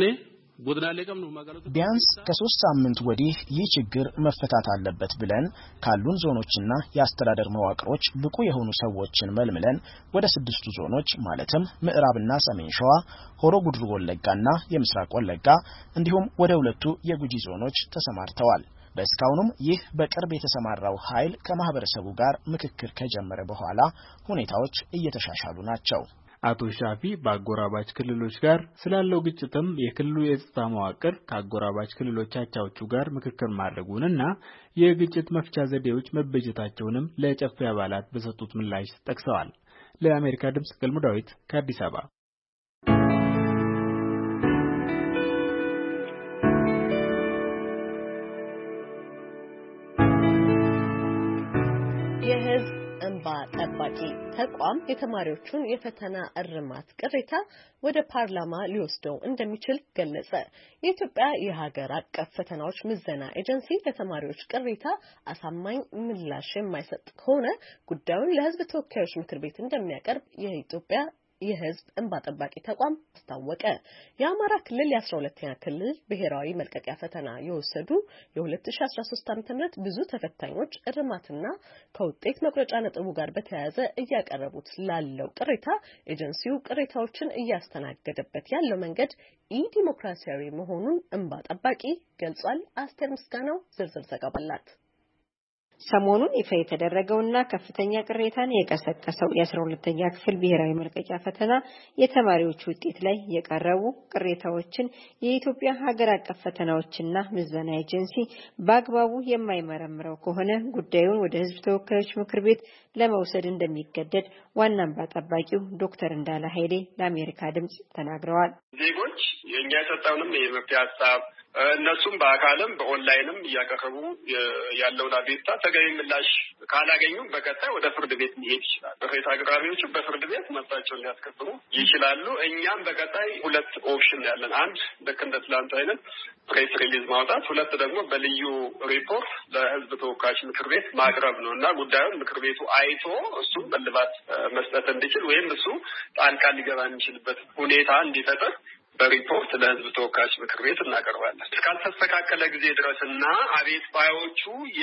J: ቢያንስ ከ3 ሳምንት ወዲህ ይህ ችግር መፈታት አለበት ብለን ካሉን ዞኖችና የአስተዳደር መዋቅሮች ብቁ የሆኑ ሰዎችን መልምለን ወደ 6ቱ ዞኖች ማለትም ምዕራብና ሰሜን ሸዋ፣ ሆሮ ጉድሩ ወለጋና የምስራቅ ወለጋ እንዲሁም ወደ 2ቱ የጉጂ ዞኖች ተሰማርተዋል። በእስካሁኑም ይህ በቅርብ የተሰማራው ኃይል ከማህበረሰቡ ጋር ምክክር ከጀመረ በኋላ ሁኔታዎች እየተሻሻሉ ናቸው።
G: አቶ ሻፊ በአጎራባች ክልሎች ጋር ስላለው ግጭትም የክልሉ የጸጥታ መዋቅር ከአጎራባች ክልሎች አቻዎቹ ጋር ምክክር ማድረጉንና የግጭት መፍቻ ዘዴዎች መበጀታቸውንም ለጨፌ አባላት በሰጡት ምላሽ ጠቅሰዋል። ለአሜሪካ ድምጽ ገልሙ ዳዊት ከአዲስ አበባ።
A: እንባ ጠባቂ ተቋም የተማሪዎቹን የፈተና እርማት ቅሬታ ወደ ፓርላማ ሊወስደው እንደሚችል ገለጸ። የኢትዮጵያ የሀገር አቀፍ ፈተናዎች ምዘና ኤጀንሲ ለተማሪዎች ቅሬታ አሳማኝ ምላሽ የማይሰጥ ከሆነ ጉዳዩን ለሕዝብ ተወካዮች ምክር ቤት እንደሚያቀርብ የኢትዮጵያ የህዝብ እንባ ጠባቂ ተቋም አስታወቀ። የአማራ ክልል የ12ኛ ክልል ብሔራዊ መልቀቂያ ፈተና የወሰዱ የ2013 ዓ.ም ብዙ ተፈታኞች እርማትና ከውጤት መቁረጫ ነጥቡ ጋር በተያያዘ እያቀረቡት ላለው ቅሬታ ኤጀንሲው ቅሬታዎችን እያስተናገደበት ያለው መንገድ ኢ-ዲሞክራሲያዊ መሆኑን እንባ ጠባቂ ገልጿል። አስቴር ምስጋናው ዝርዝር ዘገባ አላት።
L: ሰሞኑን ይፋ የተደረገውና ከፍተኛ ቅሬታን የቀሰቀሰው የ12ኛ ክፍል ብሔራዊ መልቀቂያ ፈተና የተማሪዎች ውጤት ላይ የቀረቡ ቅሬታዎችን የኢትዮጵያ ሀገር አቀፍ ፈተናዎችና ምዘና ኤጀንሲ በአግባቡ የማይመረምረው ከሆነ ጉዳዩን ወደ ሕዝብ ተወካዮች ምክር ቤት ለመውሰድ እንደሚገደድ ዋና እንባ ጠባቂው ዶክተር እንዳለ ኃይሌ ለአሜሪካ ድምጽ ተናግረዋል።
C: ዜጎች የኛ የሰጠውንም የመብት ሀሳብ እነሱም በአካልም በኦንላይንም እያቀረቡ ያለውን አቤቱታ ተገቢ ምላሽ ካላገኙ በቀጣይ ወደ ፍርድ ቤት ሊሄድ ይችላል። ቅሬታ አቅራቢዎቹ በፍርድ ቤት መብታቸውን ሊያስከብሩ ይችላሉ። እኛም በቀጣይ ሁለት ኦፕሽን ያለን፣ አንድ ልክ እንደ ትላንት አይነት ፕሬስ ሪሊዝ ማውጣት፣ ሁለት ደግሞ በልዩ ሪፖርት ለህዝብ ተወካዮች ምክር ቤት ማቅረብ ነው እና ጉዳዩን ምክር ቤቱ አይቶ እሱ እልባት መስጠት እንዲችል ወይም እሱ ጣልቃ ሊገባ የሚችልበት ሁኔታ እንዲፈጠር በሪፖርት ለህዝብ ተወካዮች ምክር ቤት እናቀርባለን። እስካልተስተካከለ ጊዜ ድረስና አቤት ባዮቹ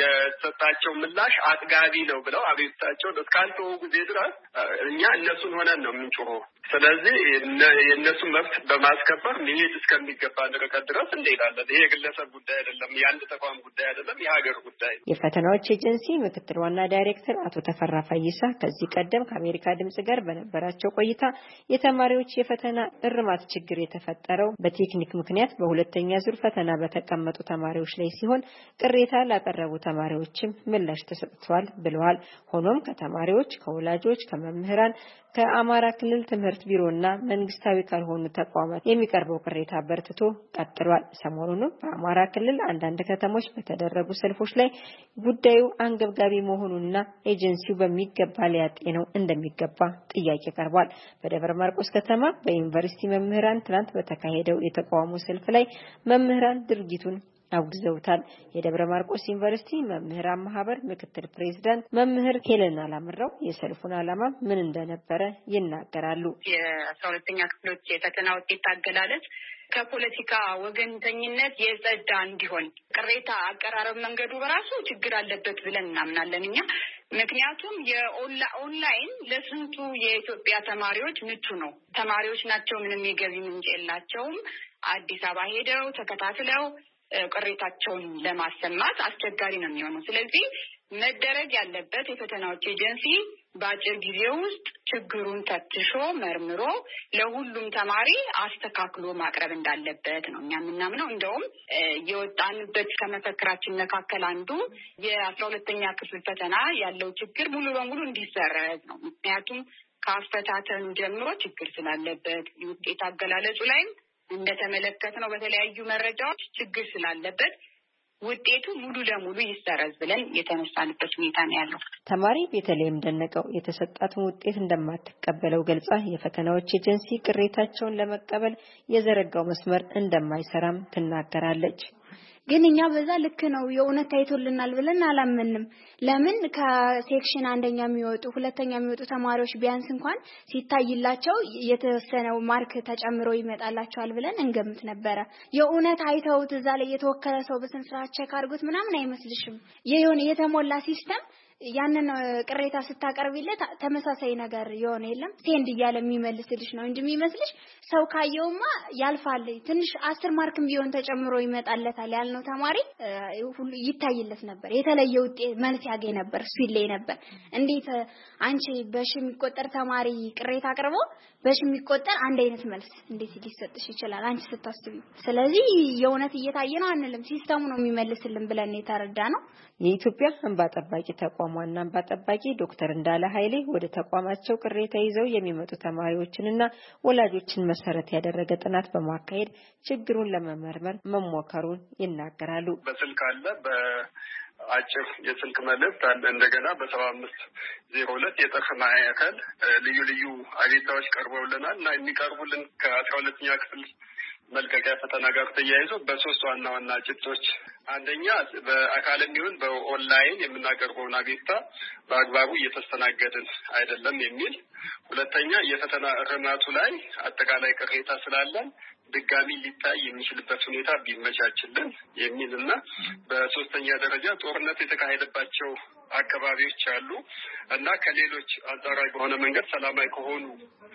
C: የተሰጣቸው ምላሽ አጥጋቢ ነው ብለው አቤታቸውን እስካልተወ ጊዜ ድረስ እኛ እነሱን ሆነን ነው የምንጮኸው። ስለዚህ የእነሱን መብት በማስከበር ሊሄድ እስከሚገባ ርቀት ድረስ እንሄዳለን። ይሄ የግለሰብ ጉዳይ አይደለም፣ የአንድ ተቋም ጉዳይ አይደለም፣ የሀገር ጉዳይ ነው።
L: የፈተናዎች ኤጀንሲ ምክትል ዋና ዳይሬክተር አቶ ተፈራ ፈይሳ ከዚህ ቀደም ከአሜሪካ ድምጽ ጋር በነበራቸው ቆይታ የተማሪዎች የፈተና እርማት ችግር የተፈጠረው በቴክኒክ ምክንያት በሁለተኛ ዙር ፈተና በተቀመጡ ተማሪዎች ላይ ሲሆን ቅሬታ ላቀረቡ ተማሪዎችም ምላሽ ተሰጥቷል ብለዋል። ሆኖም ከተማሪዎች፣ ከወላጆች፣ ከመምህራን፣ ከአማራ ክልል ትምህርት ቢሮና መንግስታዊ ካልሆኑ ተቋማት የሚቀርበው ቅሬታ በርትቶ ቀጥሏል። ሰሞኑን በአማራ ክልል አንዳንድ ከተሞች በተደረጉ ሰልፎች ላይ ጉዳዩ አንገብጋቢ መሆኑንና ኤጀንሲው በሚገባ ሊያጤነው እንደሚገባ ጥያቄ ቀርቧል። በደብረ ማርቆስ ከተማ በዩኒቨርሲቲ መምህራን ትናንት በተካሄደው የተቃውሞ ሰልፍ ላይ መምህራን ድርጊቱን አውግዘውታል። የደብረ ማርቆስ ዩኒቨርሲቲ መምህራን ማህበር ምክትል ፕሬዝዳንት መምህር ሄለን አላምረው የሰልፉን ዓላማ ምን እንደነበረ ይናገራሉ።
M: የ12ኛ ክፍሎች የፈተና ውጤት አገላለጽ ከፖለቲካ ወገንተኝነት የጸዳ እንዲሆን ቅሬታ አቀራረብ መንገዱ በራሱ ችግር አለበት ብለን እናምናለን እኛ። ምክንያቱም የኦንላይን ለስንቱ የኢትዮጵያ ተማሪዎች ምቹ ነው። ተማሪዎች ናቸው፣ ምንም የገቢ ምንጭ የላቸውም። አዲስ አበባ ሄደው ተከታትለው ቅሬታቸውን ለማሰማት አስቸጋሪ ነው የሚሆነው። ስለዚህ መደረግ ያለበት የፈተናዎች ኤጀንሲ በአጭር ጊዜ ውስጥ ችግሩን ፈትሾ መርምሮ ለሁሉም ተማሪ አስተካክሎ ማቅረብ እንዳለበት ነው እኛ የምናምነው። እንደውም የወጣንበት ከመፈክራችን መካከል አንዱ የ12ኛ ክፍል ፈተና ያለው ችግር ሙሉ በሙሉ እንዲሰረዝ ነው። ምክንያቱም ከአፈታተኑ ጀምሮ ችግር ስላለበት የውጤት አገላለጹ ላይም እንደተመለከትነው በተለያዩ መረጃዎች ችግር ስላለበት ውጤቱ ሙሉ ለሙሉ ይሰረዝ ብለን የተነሳንበት ሁኔታ ነው ያለው።
L: ተማሪ ቤተልሔም ደነቀው የተሰጣትን ውጤት እንደማትቀበለው ገልጻ የፈተናዎች ኤጀንሲ ቅሬታቸውን ለመቀበል የዘረጋው መስመር እንደማይሰራም ትናገራለች።
N: ግን እኛ በዛ ልክ ነው የእውነት ታይቶልናል ብለን አላመንም። ለምን ከሴክሽን አንደኛ የሚወጡ ሁለተኛ የሚወጡ ተማሪዎች ቢያንስ እንኳን ሲታይላቸው የተወሰነው ማርክ ተጨምሮ ይመጣላቸዋል ብለን እንገምት ነበረ። የእውነት አይተውት እዛ ላይ የተወከለ ሰው በስነ ስርዓት ቼክ አድርጉት ምናምን አይመስልሽም? የሆነ የተሞላ ሲስተም ያንን ቅሬታ ስታቀርቢለት ተመሳሳይ ነገር የሆነ የለም ሴንድ እያለ የሚመልስልሽ ነው እንጂ የሚመስልሽ ሰው ካየውማ ያልፋል ትንሽ 10 ማርክም ቢሆን ተጨምሮ ይመጣለታል ያልነው ተማሪ ሁሉ ይታይለት ነበር። የተለየ ውጤት መልስ ያገኝ ነበር፣ እሱ ይለይ ነበር። እንዴት አንቺ በሺ የሚቆጠር ተማሪ ቅሬታ አቅርቦ በሺ የሚቆጠር አንድ አይነት መልስ እንዴት ሊሰጥሽ ይችላል አንቺ ስታስቢ? ስለዚህ የእውነት እየታየ ነው አንልም፣ ሲስተሙ ነው የሚመልስልን ብለን የተረዳ ነው።
L: የኢትዮጵያ እንባ ጠባቂ ተቋም ዋና እንባ ጠባቂ ዶክተር እንዳለ ኃይሌ ወደ ተቋማቸው ቅሬታ ይዘው የሚመጡ ተማሪዎችንና ወላጆችን መሰረት ያደረገ ጥናት በማካሄድ ችግሩን ለመመርመር መሞከሩን ይናገራሉ።
C: በስልክ አለ፣ አጭር የስልክ መልእክት አለ። እንደገና በ7502 የጥሪ ማዕከል ልዩ ልዩ አቤቱታዎች ቀርበውልናል እና የሚቀርቡልን ከ12ኛ ክፍል መልቀቂያ ፈተና ጋር ተያይዞ በሶስት ዋና ዋና ጭብጦች፣ አንደኛ በአካልም ይሁን በኦንላይን የምናቀርበውን አቤቱታ በአግባቡ እየተስተናገድን አይደለም የሚል፣ ሁለተኛ የፈተና እርማቱ ላይ አጠቃላይ ቅሬታ ስላለን ድጋሚ ሊታይ የሚችልበት ሁኔታ ቢመቻችልን የሚል እና በሶስተኛ ደረጃ ጦርነት የተካሄደባቸው አካባቢዎች አሉ እና ከሌሎች አንጻራዊ በሆነ መንገድ ሰላማዊ ከሆኑ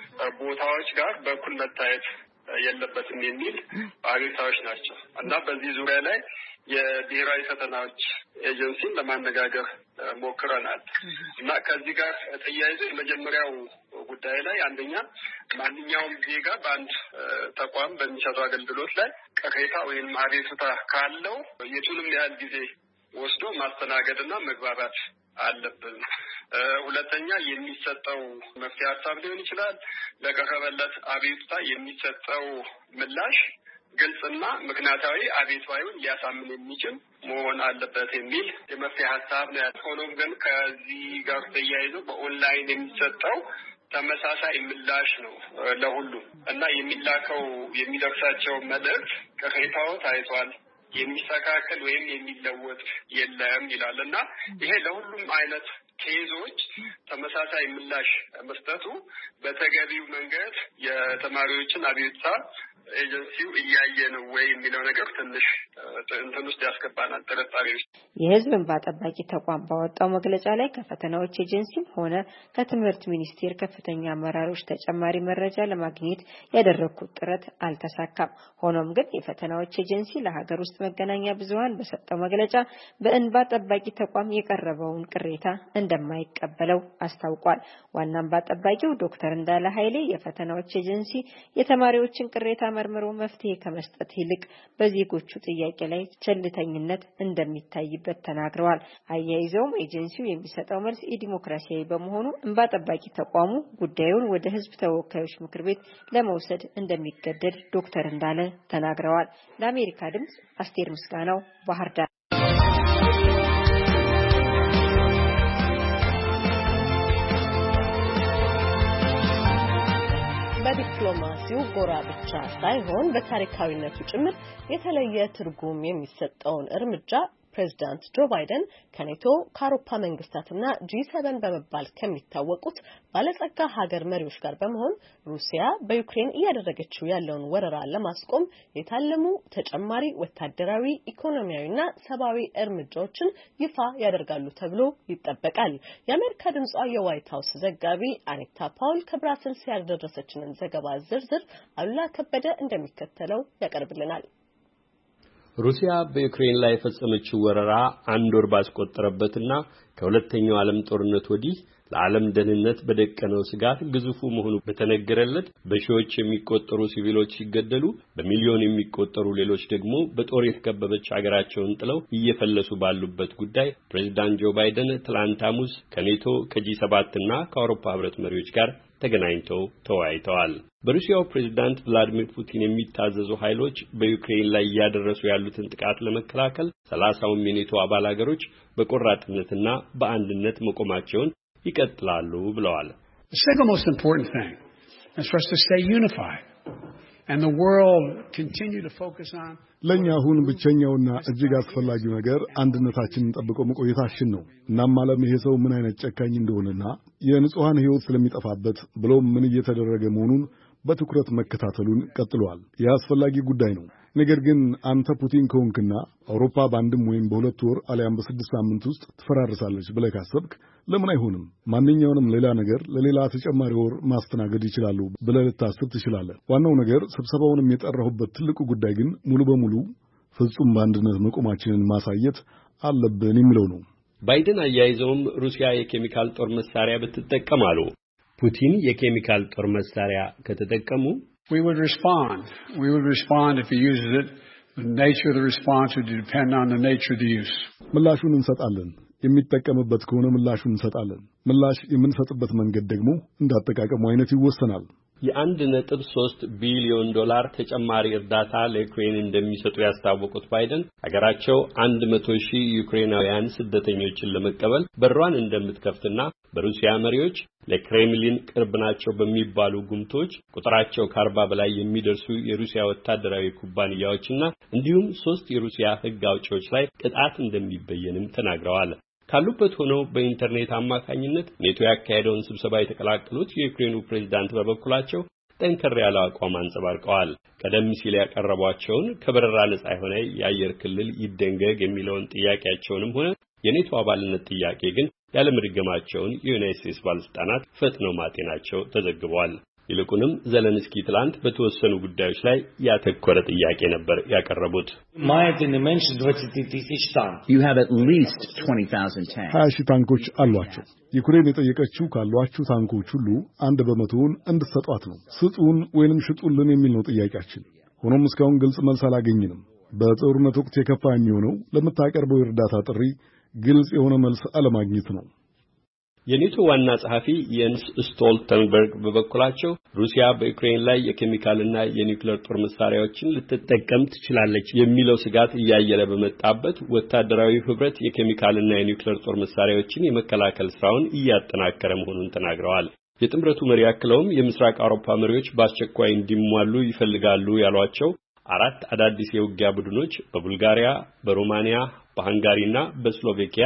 C: ቦታዎች ጋር በኩል መታየት የለበትም የሚል አቤቱታዎች ናቸው እና በዚህ ዙሪያ ላይ የብሔራዊ ፈተናዎች ኤጀንሲን ለማነጋገር ሞክረናል እና ከዚህ ጋር ተያይዞ የመጀመሪያው ጉዳይ ላይ አንደኛ ማንኛውም ዜጋ በአንድ ተቋም በሚሰጠው አገልግሎት ላይ ቅሬታ ወይም አቤቱታ ካለው የቱንም ያህል ጊዜ ወስዶ ማስተናገድና መግባባት አለብን። ሁለተኛ የሚሰጠው መፍትሄ ሀሳብ ሊሆን ይችላል። ለቀረበለት አቤቱታ የሚሰጠው ምላሽ ግልጽና ምክንያታዊ አቤቱታውን ሊያሳምን የሚችል መሆን አለበት የሚል የመፍትሄ ሀሳብ ነው ያለው። ሆኖም ግን ከዚህ ጋር ተያይዞ በኦንላይን የሚሰጠው ተመሳሳይ ምላሽ ነው ለሁሉም እና የሚላከው የሚደርሳቸው መልእክት ቅሬታው ታይቷል፣ የሚስተካከል ወይም የሚለወጥ የለም ይላል እና ይሄ ለሁሉም አይነት ኬዞች ተመሳሳይ ምላሽ መስጠቱ በተገቢው መንገድ የተማሪዎችን አቤቱታ ኤጀንሲው እያየ ነው ወይ የሚለው ነገር ትንሽ እንትን ውስጥ ያስገባናል ጥርጣሬዎች።
L: የሕዝብ እንባ ጠባቂ ተቋም ባወጣው መግለጫ ላይ ከፈተናዎች ኤጀንሲም ሆነ ከትምህርት ሚኒስቴር ከፍተኛ አመራሮች ተጨማሪ መረጃ ለማግኘት ያደረኩት ጥረት አልተሳካም። ሆኖም ግን የፈተናዎች ኤጀንሲ ለሀገር ውስጥ መገናኛ ብዙሃን በሰጠው መግለጫ በእንባ ጠባቂ ተቋም የቀረበውን ቅሬታ እንደማይቀበለው አስታውቋል። ዋና እንባ ጠባቂው ዶክተር እንዳለ ኃይሌ የፈተናዎች ኤጀንሲ የተማሪዎችን ቅሬታ መርምሮ መፍትሄ ከመስጠት ይልቅ በዜጎቹ ጥያቄ ላይ ቸልተኝነት እንደሚታይበት ተናግረዋል። አያይዘውም ኤጀንሲው የሚሰጠው መልስ ዲሞክራሲያዊ በመሆኑ እንባ ጠባቂ ተቋሙ ጉዳዩን ወደ ሕዝብ ተወካዮች ምክር ቤት ለመውሰድ እንደሚገደድ ዶክተር እንዳለ ተናግረዋል። ለአሜሪካ ድምጽ አስቴር ምስጋናው ባህር ዳር።
A: በዲፕሎማሲው ጎራ ብቻ ሳይሆን በታሪካዊነቱ ጭምር የተለየ ትርጉም የሚሰጠውን እርምጃ ፕሬዝዳንት ጆ ባይደን ከኔቶ ከአውሮፓ መንግስታትና G7 በመባል ከሚታወቁት ባለጸጋ ሀገር መሪዎች ጋር በመሆን ሩሲያ በዩክሬን እያደረገችው ያለውን ወረራ ለማስቆም የታለሙ ተጨማሪ ወታደራዊ፣ ኢኮኖሚያዊና ሰብአዊ እርምጃዎችን ይፋ ያደርጋሉ ተብሎ ይጠበቃል። የአሜሪካ ድምጿ የዋይት ሀውስ ዘጋቢ አኒታ ፓውል ከብራስልስ ያደረሰችንን ዘገባ ዝርዝር አሉላ ከበደ እንደሚከተለው ያቀርብልናል።
O: ሩሲያ በዩክሬን ላይ የፈጸመችው ወረራ አንድ ወር ባስቆጠረበትና ከሁለተኛው ዓለም ጦርነት ወዲህ ለዓለም ደህንነት በደቀነው ስጋት ግዙፉ መሆኑ በተነገረለት በሺዎች የሚቆጠሩ ሲቪሎች ሲገደሉ በሚሊዮን የሚቆጠሩ ሌሎች ደግሞ በጦር የተከበበች ሀገራቸውን ጥለው እየፈለሱ ባሉበት ጉዳይ ፕሬዝዳንት ጆ ባይደን ትላንት ሐሙስ ከኔቶ ከጂ7 እና ከአውሮፓ ህብረት መሪዎች ጋር ተገናኝተው ተወያይተዋል። በሩሲያው ፕሬዝዳንት ቭላዲሚር ፑቲን የሚታዘዙ ኃይሎች በዩክሬን ላይ እያደረሱ ያሉትን ጥቃት ለመከላከል 30ው የኔቶ አባል ሀገሮች በቆራጥነትና በአንድነት መቆማቸውን ይቀጥላሉ ብለዋል።
P: The single most important thing is for us to stay unified and the world continue to focus on
F: ለኛ አሁን ብቸኛውና እጅግ አስፈላጊው ነገር አንድነታችንን ጠብቆ መቆየታችን ነው። እናም ዓለም ይሄ ሰው ምን አይነት ጨካኝ እንደሆነና የንጹሃን ሕይወት ስለሚጠፋበት ብሎም ምን እየተደረገ መሆኑን በትኩረት መከታተሉን ቀጥሏል። ይህ አስፈላጊ ጉዳይ ነው። ነገር ግን አንተ ፑቲን ከሆንክና አውሮፓ በአንድም ወይም በሁለት ወር አሊያም በ6 ሳምንት ውስጥ ትፈራርሳለች ብለህ ካሰብክ ለምን አይሆንም? ማንኛውንም ሌላ ነገር ለሌላ ተጨማሪ ወር ማስተናገድ ይችላሉ ብለህ ልታስብ ትችላለህ። ዋናው ነገር ስብሰባውንም የጠራሁበት ትልቁ ጉዳይ ግን ሙሉ በሙሉ ፍጹም በአንድነት መቆማችንን ማሳየት አለብን የሚለው ነው።
O: ባይደን አያይዘውም ሩሲያ የኬሚካል ጦር መሳሪያ ብትጠቀም አሉ። ፑቲን የኬሚካል ጦር መሳሪያ ከተጠቀሙ
P: we would respond if he uses it. The nature of the response would depend on the nature of the use.
F: ምላሹን እንሰጣለን። የሚጠቀምበት ከሆነ ምላሹን እንሰጣለን። ምላሽ የምንሰጥበት መንገድ ደግሞ እንዳጠቃቀሙ አይነት ይወሰናል።
O: የ1.3 ቢሊዮን ዶላር ተጨማሪ እርዳታ ለዩክሬን እንደሚሰጡ ያስታወቁት ባይደን አገራቸው 100,000 ዩክሬናውያን ስደተኞችን ለመቀበል በሯን እንደምትከፍትና በሩሲያ መሪዎች ለክሬምሊን ቅርብ ናቸው በሚባሉ ጉምቶች ቁጥራቸው ከ40 በላይ የሚደርሱ የሩሲያ ወታደራዊ ኩባንያዎችና እንዲሁም 3 የሩሲያ ሕግ አውጪዎች ላይ ቅጣት እንደሚበየንም ተናግረዋል። ካሉበት ሆነው በኢንተርኔት አማካኝነት ኔቶ ያካሄደውን ስብሰባ የተቀላቀሉት የዩክሬኑ ፕሬዝዳንት በበኩላቸው ጠንከር ያለ አቋም አንጸባርቀዋል። ቀደም ሲል ያቀረቧቸውን ከበረራ ነጻ የሆነ የአየር ክልል ይደንገግ የሚለውን ጥያቄያቸውንም ሆነ የኔቶ አባልነት ጥያቄ ግን ያለመድገማቸውን የዩናይትድ ስቴትስ ባለስልጣናት ፈጥነው ማጤናቸው ተዘግቧል። ይልቁንም ዘለንስኪ ትላንት በተወሰኑ ጉዳዮች ላይ ያተኮረ ጥያቄ ነበር ያቀረቡት።
Q: You have at least 20,000 tanks.
F: 20,000 ታንኮች አሏቸው። ዩክሬን የጠየቀችው ካሏችሁ ታንኮች ሁሉ 1% እንድትሰጧት ነው። ስጡን ወይንም ሽጡልን የሚል ነው ጥያቄያችን። ሆኖም እስካሁን ግልጽ መልስ አላገኘንም። በጦርነት ወቅት የከፋ የሚሆነው ለምታቀርበው የእርዳታ ጥሪ ግልጽ የሆነ መልስ አለማግኘት ነው።
O: የኔቶ ዋና ጸሐፊ የንስ ስቶልተንበርግ በበኩላቸው ሩሲያ በዩክሬን ላይ የኬሚካልና የኒውክሌር ጦር መሳሪያዎችን ልትጠቀም ትችላለች የሚለው ስጋት እያየለ በመጣበት ወታደራዊ ህብረት የኬሚካልና የኒውክሌር ጦር መሳሪያዎችን የመከላከል ስራውን እያጠናከረ መሆኑን ተናግረዋል። የጥምረቱ መሪ አክለውም የምስራቅ አውሮፓ መሪዎች በአስቸኳይ እንዲሟሉ ይፈልጋሉ ያሏቸው 4 አዳዲስ የውጊያ ቡድኖች በቡልጋሪያ፣ በሮማኒያ፣ በሃንጋሪና በስሎቬኪያ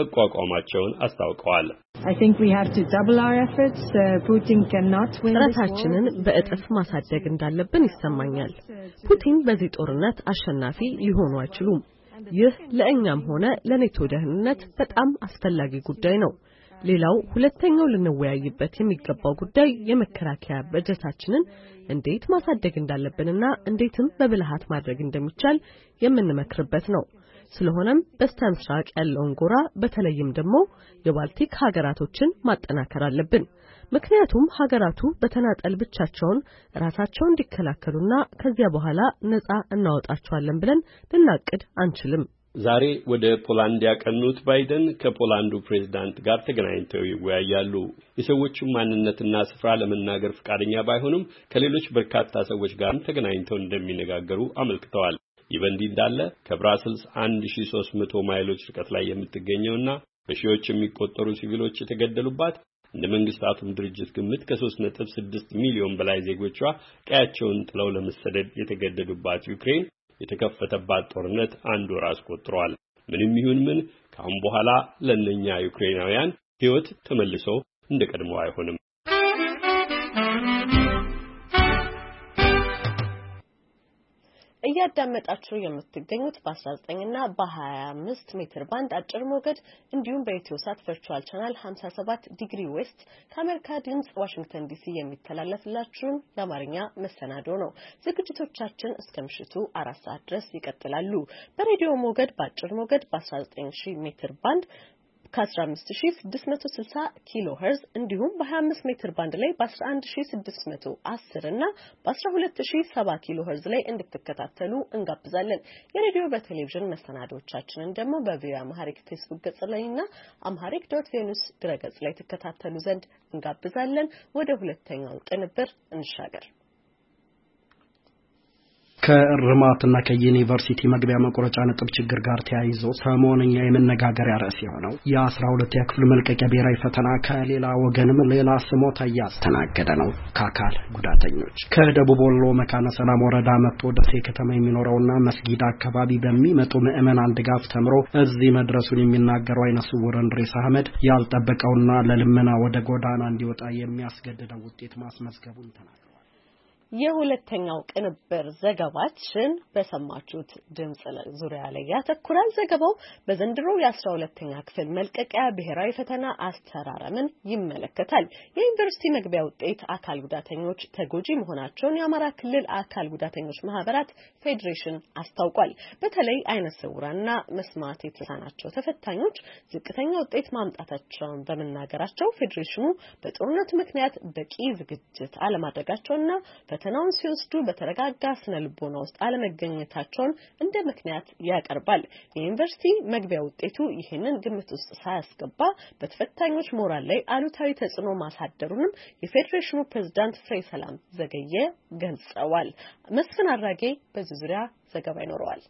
O: መቋቋማቸውን አስታውቀዋል።
R: I think we have to double our efforts. Putin cannot win.
A: ጥረታችንን በእጥፍ ማሳደግ እንዳለብን ይሰማኛል። ፑቲን በዚህ ጦርነት አሸናፊ ሊሆኑ አይችሉም። ይህ ለእኛም ሆነ ለኔቶ ደህንነት በጣም አስፈላጊ ጉዳይ ነው። ሌላው ሁለተኛው ልንወያይበት የሚገባው ጉዳይ የመከላከያ በጀታችንን እንዴት ማሳደግ እንዳለብንና እንዴትም በብልሃት ማድረግ እንደሚቻል የምንመክርበት ነው። ስለሆነም በስተምስራቅ ያለውን ጎራ በተለይም ደግሞ የባልቲክ ሀገራቶችን ማጠናከር አለብን። ምክንያቱም ሀገራቱ በተናጠል ብቻቸውን ራሳቸውን እንዲከላከሉና ከዚያ በኋላ ነፃ እናወጣቸዋለን ብለን ልናቅድ አንችልም።
O: ዛሬ ወደ ፖላንድ ያቀኑት ባይደን ከፖላንዱ ፕሬዝዳንት ጋር ተገናኝተው ይወያያሉ። የሰዎቹን ማንነትና ስፍራ ለመናገር ፈቃደኛ ባይሆኑም ከሌሎች በርካታ ሰዎች ጋር ተገናኝተው እንደሚነጋገሩ አመልክተዋል። ይህ በእንዲህ እንዳለ ከብራስልስ 1300 ማይሎች ርቀት ላይ የምትገኘውና በሺዎች የሚቆጠሩ ሲቪሎች የተገደሉባት እንደ መንግስታቱም ድርጅት ግምት ከ3.6 ሚሊዮን በላይ ዜጎቿ ቀያቸውን ጥለው ለመሰደድ የተገደዱባት ዩክሬን የተከፈተባት ጦርነት 1 ወር አስቆጥሯል። ምንም ይሁን ምን ከአሁን በኋላ ለነኛ ዩክሬናውያን ሕይወት ተመልሶ እንደቀድሞ አይሆንም።
A: እያዳመጣችሁ የምትገኙት በ19 እና በ25 ሜትር ባንድ አጭር ሞገድ እንዲሁም በኢትዮሳት ቨርቹዋል ቻናል 57 ዲግሪ ዌስት ከአሜሪካ ድምጽ ዋሽንግተን ዲሲ የሚተላለፍላችሁን የአማርኛ መሰናዶ ነው። ዝግጅቶቻችን እስከ ምሽቱ 4 ሰዓት ድረስ ይቀጥላሉ። በሬዲዮ ሞገድ በአጭር ሞገድ በ19000 ሜትር ባንድ ከ15660 ኪሎ ሄርዝ እንዲሁም በ25 ሜትር ባንድ ላይ በ11610 እና በ12070 ኪሎ ሄርዝ ላይ እንድትከታተሉ እንጋብዛለን። የሬዲዮ በቴሌቪዥን መሰናዶቻችንን ደግሞ በቪኦኤ አምሃሪክ ፌስቡክ ገጽ ላይና amharic.venus ድረገጽ ላይ ተከታተሉ ዘንድ እንጋብዛለን። ወደ ሁለተኛው ቅንብር እንሻገር።
S: ከእርማትና ከዩኒቨርሲቲ መግቢያ መቆረጫ ነጥብ ችግር ጋር ተያይዞ ሰሞንኛ የመነጋገሪያ ርዕስ የሆነው የ12ኛ ክፍል መልቀቂያ ብሔራዊ ፈተና ከሌላ ወገንም ሌላ ስሞታ እያስተናገደ ነው። ከአካል ጉዳተኞች ከደቡብ ወሎ መካነ ሰላም ወረዳ መጥቶ ደሴ ከተማ የሚኖረውና መስጊድ አካባቢ በሚመጡ ምዕመናን ድጋፍ ተምሮ እዚህ መድረሱን የሚናገረው አይነ ስውር እንድሪስ አህመድ ያልጠበቀውና ለልመና ወደ ጎዳና እንዲወጣ የሚያስገድደው ውጤት ማስመዝገቡን ተናግሯል።
A: የሁለተኛው ቅንብር ዘገባችን በሰማችሁት ድምጽ ዙሪያ ላይ ያተኩራል። ዘገባው በዘንድሮ የ12ኛ ክፍል መልቀቂያ ብሔራዊ ፈተና አስተራረምን ይመለከታል። የዩኒቨርሲቲ መግቢያ ውጤት አካል ጉዳተኞች ተጎጂ መሆናቸውን የአማራ ክልል አካል ጉዳተኞች ማህበራት ፌዴሬሽን አስታውቋል። በተለይ አይነ ስውራንና መስማት የተሳናቸው ተፈታኞች ዝቅተኛ ውጤት ማምጣታቸውን በመናገራቸው ፌዴሬሽኑ በጦርነቱ ምክንያት በቂ ዝግጅት አለማድረጋቸውና ፈተናውን ሲወስዱ በተረጋጋ ስነ ልቦና ውስጥ አለመገኘታቸውን እንደ ምክንያት ያቀርባል። የዩኒቨርሲቲ መግቢያ ውጤቱ ይህንን ግምት ውስጥ ሳያስገባ በተፈታኞች ሞራል ላይ አሉታዊ ተጽዕኖ ማሳደሩንም የፌዴሬሽኑ ፕሬዝዳንት ፍሬሰላም ዘገየ ገልጸዋል። መስፍን አራጌ በዚህ ዙሪያ ዘገባ ይኖረዋል።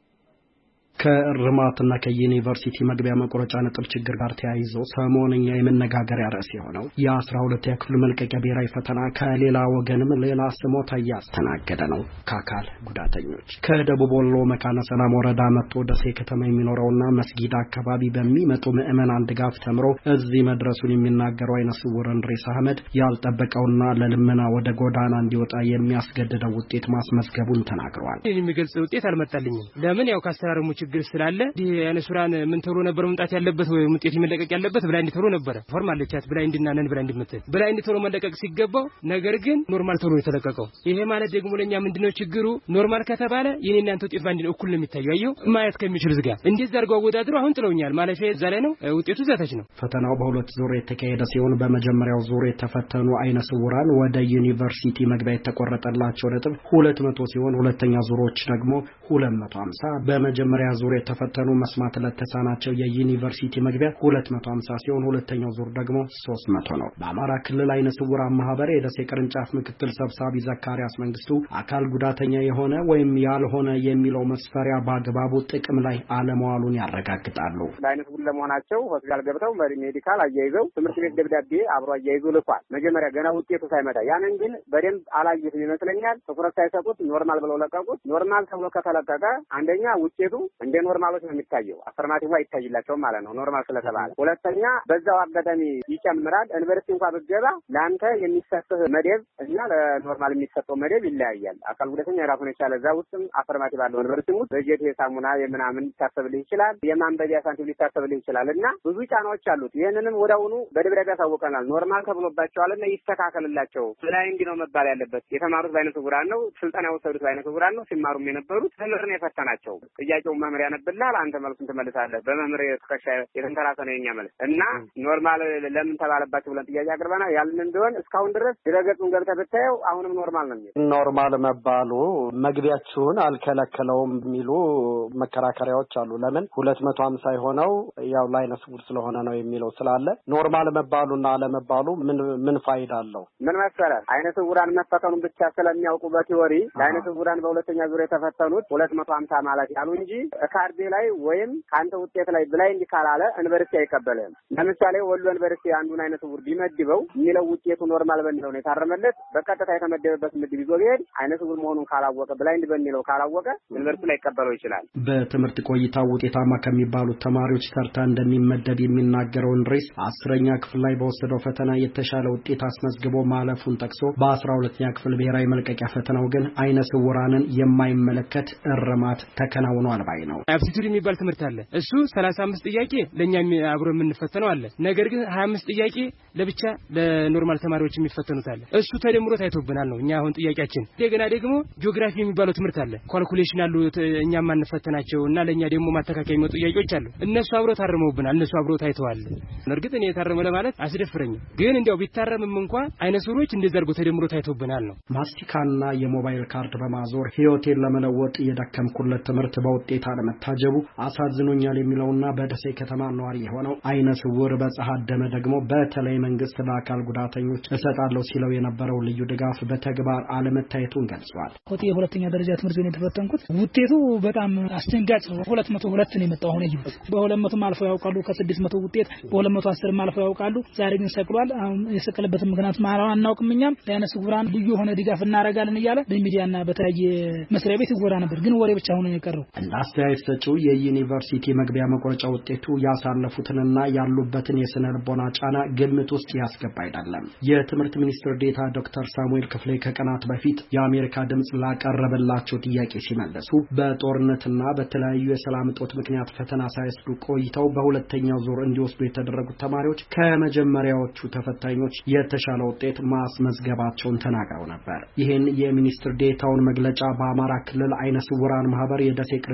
S: ከእርማትና ከዩኒቨርሲቲ መግቢያ መቆረጫ ነጥብ ችግር ጋር ተያይዞ ሰሞንኛ የመነጋገሪያ ርዕስ የሆነው የ12ኛ ክፍል መልቀቂያ ብሔራዊ ፈተና ከሌላ ወገንም ሌላ ስሞታ እያስተናገደ ነው። ከአካል ጉዳተኞች ከደቡብ ወሎ መካነ ሰላም ወረዳ መጥቶ ደሴ ከተማ የሚኖረውና መስጊድ አካባቢ በሚመጡ ምዕመናን ድጋፍ ተምሮ እዚህ መድረሱን የሚናገረው አይነ ስውር እንድሪስ አህመድ ያልጠበቀውና ለልመና ወደ ጎዳና እንዲወጣ የሚያስገድደው ውጤት ማስመዝገቡን ተናግሯል።
T: የሚገልጽ ውጤት አልመጣልኝም። ለምን ያው ካስተራረሙ ችግር ስላለ የነሱራን ምን ተብሎ ነበር መምጣት ያለበት ወይ ውጤት መለቀቅ ያለበት ብላይንድ ተብሎ ነበር። ፎርማል ቻት ብላይንድና ነን ብላይንድ ምትል ብላይንድ ተብሎ መለቀቅ ሲገባው ነገር ግን ኖርማል ተብሎ የተለቀቀው። ይሄ ማለት ደግሞ ለኛ ምንድነው ችግሩ? ኖርማል ከተባለ የኔና አንተ ውጤት ባንድ እኩል ነው የሚታየው። አየው ማየት ከሚችል ዝጋ እንዴት አድርገው አወዳድሩ አሁን ጥለውኛል ማለት እዛ ላይ ነው ውጤቱ ዘታች ነው።
S: ፈተናው በሁለት ዙር የተካሄደ ሲሆን በመጀመሪያው ዙር የተፈተኑ አይነ ስውራን ወደ ዩኒቨርሲቲ መግቢያ የተቆረጠላቸው ነጥብ 200 ሲሆን ሁለተኛ ዙሮች ደግሞ 250 በመጀመሪያ ዙር የተፈተኑ መስማት ለተሳናቸው የዩኒቨርሲቲ መግቢያ 250 ሲሆን ሁለተኛው ዙር ደግሞ 300 ነው። በአማራ ክልል አይነ ስውራን ማህበር የደሴ ቅርንጫፍ ምክትል ሰብሳቢ ዘካሪያስ መንግስቱ አካል ጉዳተኛ የሆነ ወይም ያልሆነ የሚለው መስፈሪያ በአግባቡ ጥቅም ላይ አለመዋሉን ያረጋግጣሉ።
H: አይነ ስውር ለመሆናቸው ሆስፒታል ገብተው ሜዲካል አያይዘው ትምህርት ቤት ደብዳቤ አብሮ አያይዘው ልኳል። መጀመሪያ ገና ውጤቱ ሳይመጣ ያንን ግን በደንብ አላየሁትም ይመስለኛል። ትኩረት ሳይሰጡት ኖርማል ብለው ለቀቁት። ኖርማል ተብሎ ከተለቀቀ አንደኛ ውጤቱ እንደ ኖርማሎች ነው የሚታየው። አፈርማቲቭ አይታይላቸውም ማለት ነው ኖርማል ስለተባለ። ሁለተኛ በዛው አጋጣሚ ይጨምራል። ዩኒቨርሲቲ እንኳን ብትገባ ለአንተ የሚሰጥህ መደብ እና ለኖርማል የሚሰጠው መደብ ይለያያል። አካል ጉዳተኛ የራሱን የቻለ እዛ ውስጥም አፈርማቲቭ አለው። ዩኒቨርሲቲ ውስጥ በጀት የሳሙና የምናምን ሊታሰብልህ ይችላል። የማንበቢያ ሳንቲም ሊታሰብልህ ይችላል እና ብዙ ጫናዎች አሉት። ይህንንም ወዲያውኑ በደብዳቤ ያሳውቀናል። ኖርማል ተብሎባቸዋልና ይስተካከልላቸው። ብላይንድ ነው መባል ያለበት። የተማሩት በአይነ ስውራን ነው። ስልጠና የወሰዱት በአይነ ስውራን ነው። ሲማሩም የነበሩት ትምህርት የፈተናቸው ጥያቄው መምህር ያነብልሃል። አንተ መልሱን ትመልሳለህ። በመምህር ተከሻ የተንተራሰ ነው የኛ መልስ እና ኖርማል ለምን ተባለባቸው ብለን ጥያቄ አቅርበናል። ያልን እንደሆነ እስካሁን ድረስ ድረገጹን ገብተህ ብታየው አሁንም ኖርማል ነው የሚለው።
S: ኖርማል መባሉ መግቢያችሁን አልከለከለውም የሚሉ መከራከሪያዎች አሉ። ለምን 250 የሆነው ያው ለአይነ ስውር ስለሆነ ነው የሚለው ስላለ ኖርማል መባሉና አለመባሉ ምን ፋይዳ አለው?
H: ምን መሰለህ አይነ ስውራን መፈተኑን ብቻ ስለሚያውቁ በቲዮሪ ለአይነ ስውራን በሁለተኛ ዙር የተፈተኑት 250 ማለት ያሉ እንጂ ካርዴ ላይ ወይም ካንተ ውጤት ላይ ብላይንድ ካላለ ዩኒቨርሲቲ አይቀበልህም። ለምሳሌ ወሎ ዩኒቨርሲቲ አንዱን አይነ ስውር ቢመድበው የሚለው ውጤቱ ኖርማል በሚለው ነው የታረመለት። በቀጥታ የተመደበበት ምድብ ይዞ ቢሄድ አይነ ስውር መሆኑን ካላወቀ ብላይንድ በሚለው ካላወቀ ዩኒቨርሲቲ ላይ ይቀበለው ይችላል።
S: በትምህርት ቆይታ ውጤታማ ከሚባሉት ተማሪዎች ተርታ እንደሚመደብ የሚናገረው እንድሪስ 10ኛ ክፍል ላይ በወሰደው ፈተና የተሻለ ውጤት አስመዝግቦ ማለፉን ጠቅሶ በ12ኛ ክፍል ብሔራዊ መልቀቂያ ፈተናው ግን አይነ ስውራንን የማይመለከት እርማት ተከናውኗል ባይ ነው።
T: አፕቲቱድ የሚባል ትምህርት አለ። እሱ 35 ጥያቄ ለኛ አብሮ የምንፈተነው አለ። ነገር ግን 25 ጥያቄ ለብቻ ለኖርማል ተማሪዎች የሚፈተኑት አለ። እሱ ተደምሮ ታይቶብናል ነው እኛ አሁን ጥያቄያችን። እንደገና ደግሞ ጂኦግራፊ የሚባለው ትምህርት አለ። ካልኩሌሽን አሉ እኛ ማንፈተናቸው እና ለኛ ደግሞ ማተካከያ የሚመጡ ጥያቄዎች አሉ። እነሱ አብሮ ታርመውብናል። እነሱ አብሮ ታይተዋል። እርግጥ እኔ የታረመ ለማለት አስደፍረኝም። ግን እንዲያው ቢታረምም እንኳን አይነ ስውሮች እንደዛ አድርጎ ተደምሮ ታይቶብናል ነው።
S: ማስቲካና የሞባይል ካርድ በማዞር ህይወቴን ለመለወጥ የደከምኩለት ትምህርት በውጤት አለመታጀቡ አሳዝኖኛል የሚለውና በደሴ ከተማ ነዋሪ የሆነው አይነ ስውር በፀሐይ ደመ ደግሞ በተለይ መንግስት ለአካል ጉዳተኞች እሰጣለሁ ሲለው የነበረው ልዩ ድጋፍ በተግባር አለመታየቱን ገልጿል።
U: ኮቴ የሁለተኛ ደረጃ ትምህርት ቤት የተፈተንኩት ውጤቱ በጣም አስደንጋጭ ነው። 202 ነው የመጣው። አሁን ይብስ በ200 አልፈው ያውቃሉ። ከ600 ውጤት በ210 አልፈው ያውቃሉ። ዛሬ ግን ሰቅሏል። አሁን የሰቀለበት ምክንያት ማራውን አናውቅም። እኛም ለአይነ ስውራን ልዩ ሆነ ድጋፍ እናረጋለን እያለ በሚዲያና በተለያየ መስሪያ ቤት ይወራ ነበር። ግን ወሬ ብቻ ሆነ የቀረው።
S: አስተያየት ሰጪው የዩኒቨርሲቲ መግቢያ መቆረጫ ውጤቱ ያሳለፉትንና ያሉበትን የስነ ልቦና ጫና ግምት ውስጥ ያስገባ አይደለም። የትምህርት ሚኒስትር ዴታ ዶክተር ሳሙኤል ክፍሌ ከቀናት በፊት የአሜሪካ ድምጽ ላቀረበላቸው ጥያቄ ሲመለሱ በጦርነትና በተለያዩ የሰላም እጦት ምክንያት ፈተና ሳይወስዱ ቆይተው በሁለተኛው ዙር እንዲወስዱ የተደረጉት ተማሪዎች ከመጀመሪያዎቹ ተፈታኞች የተሻለ ውጤት ማስመዝገባቸውን ተናግረው ነበር። ይህን የሚኒስትር ዴታውን መግለጫ በአማራ ክልል አይነ ስውራን ማህበር የደሴ ቅርንጫፍ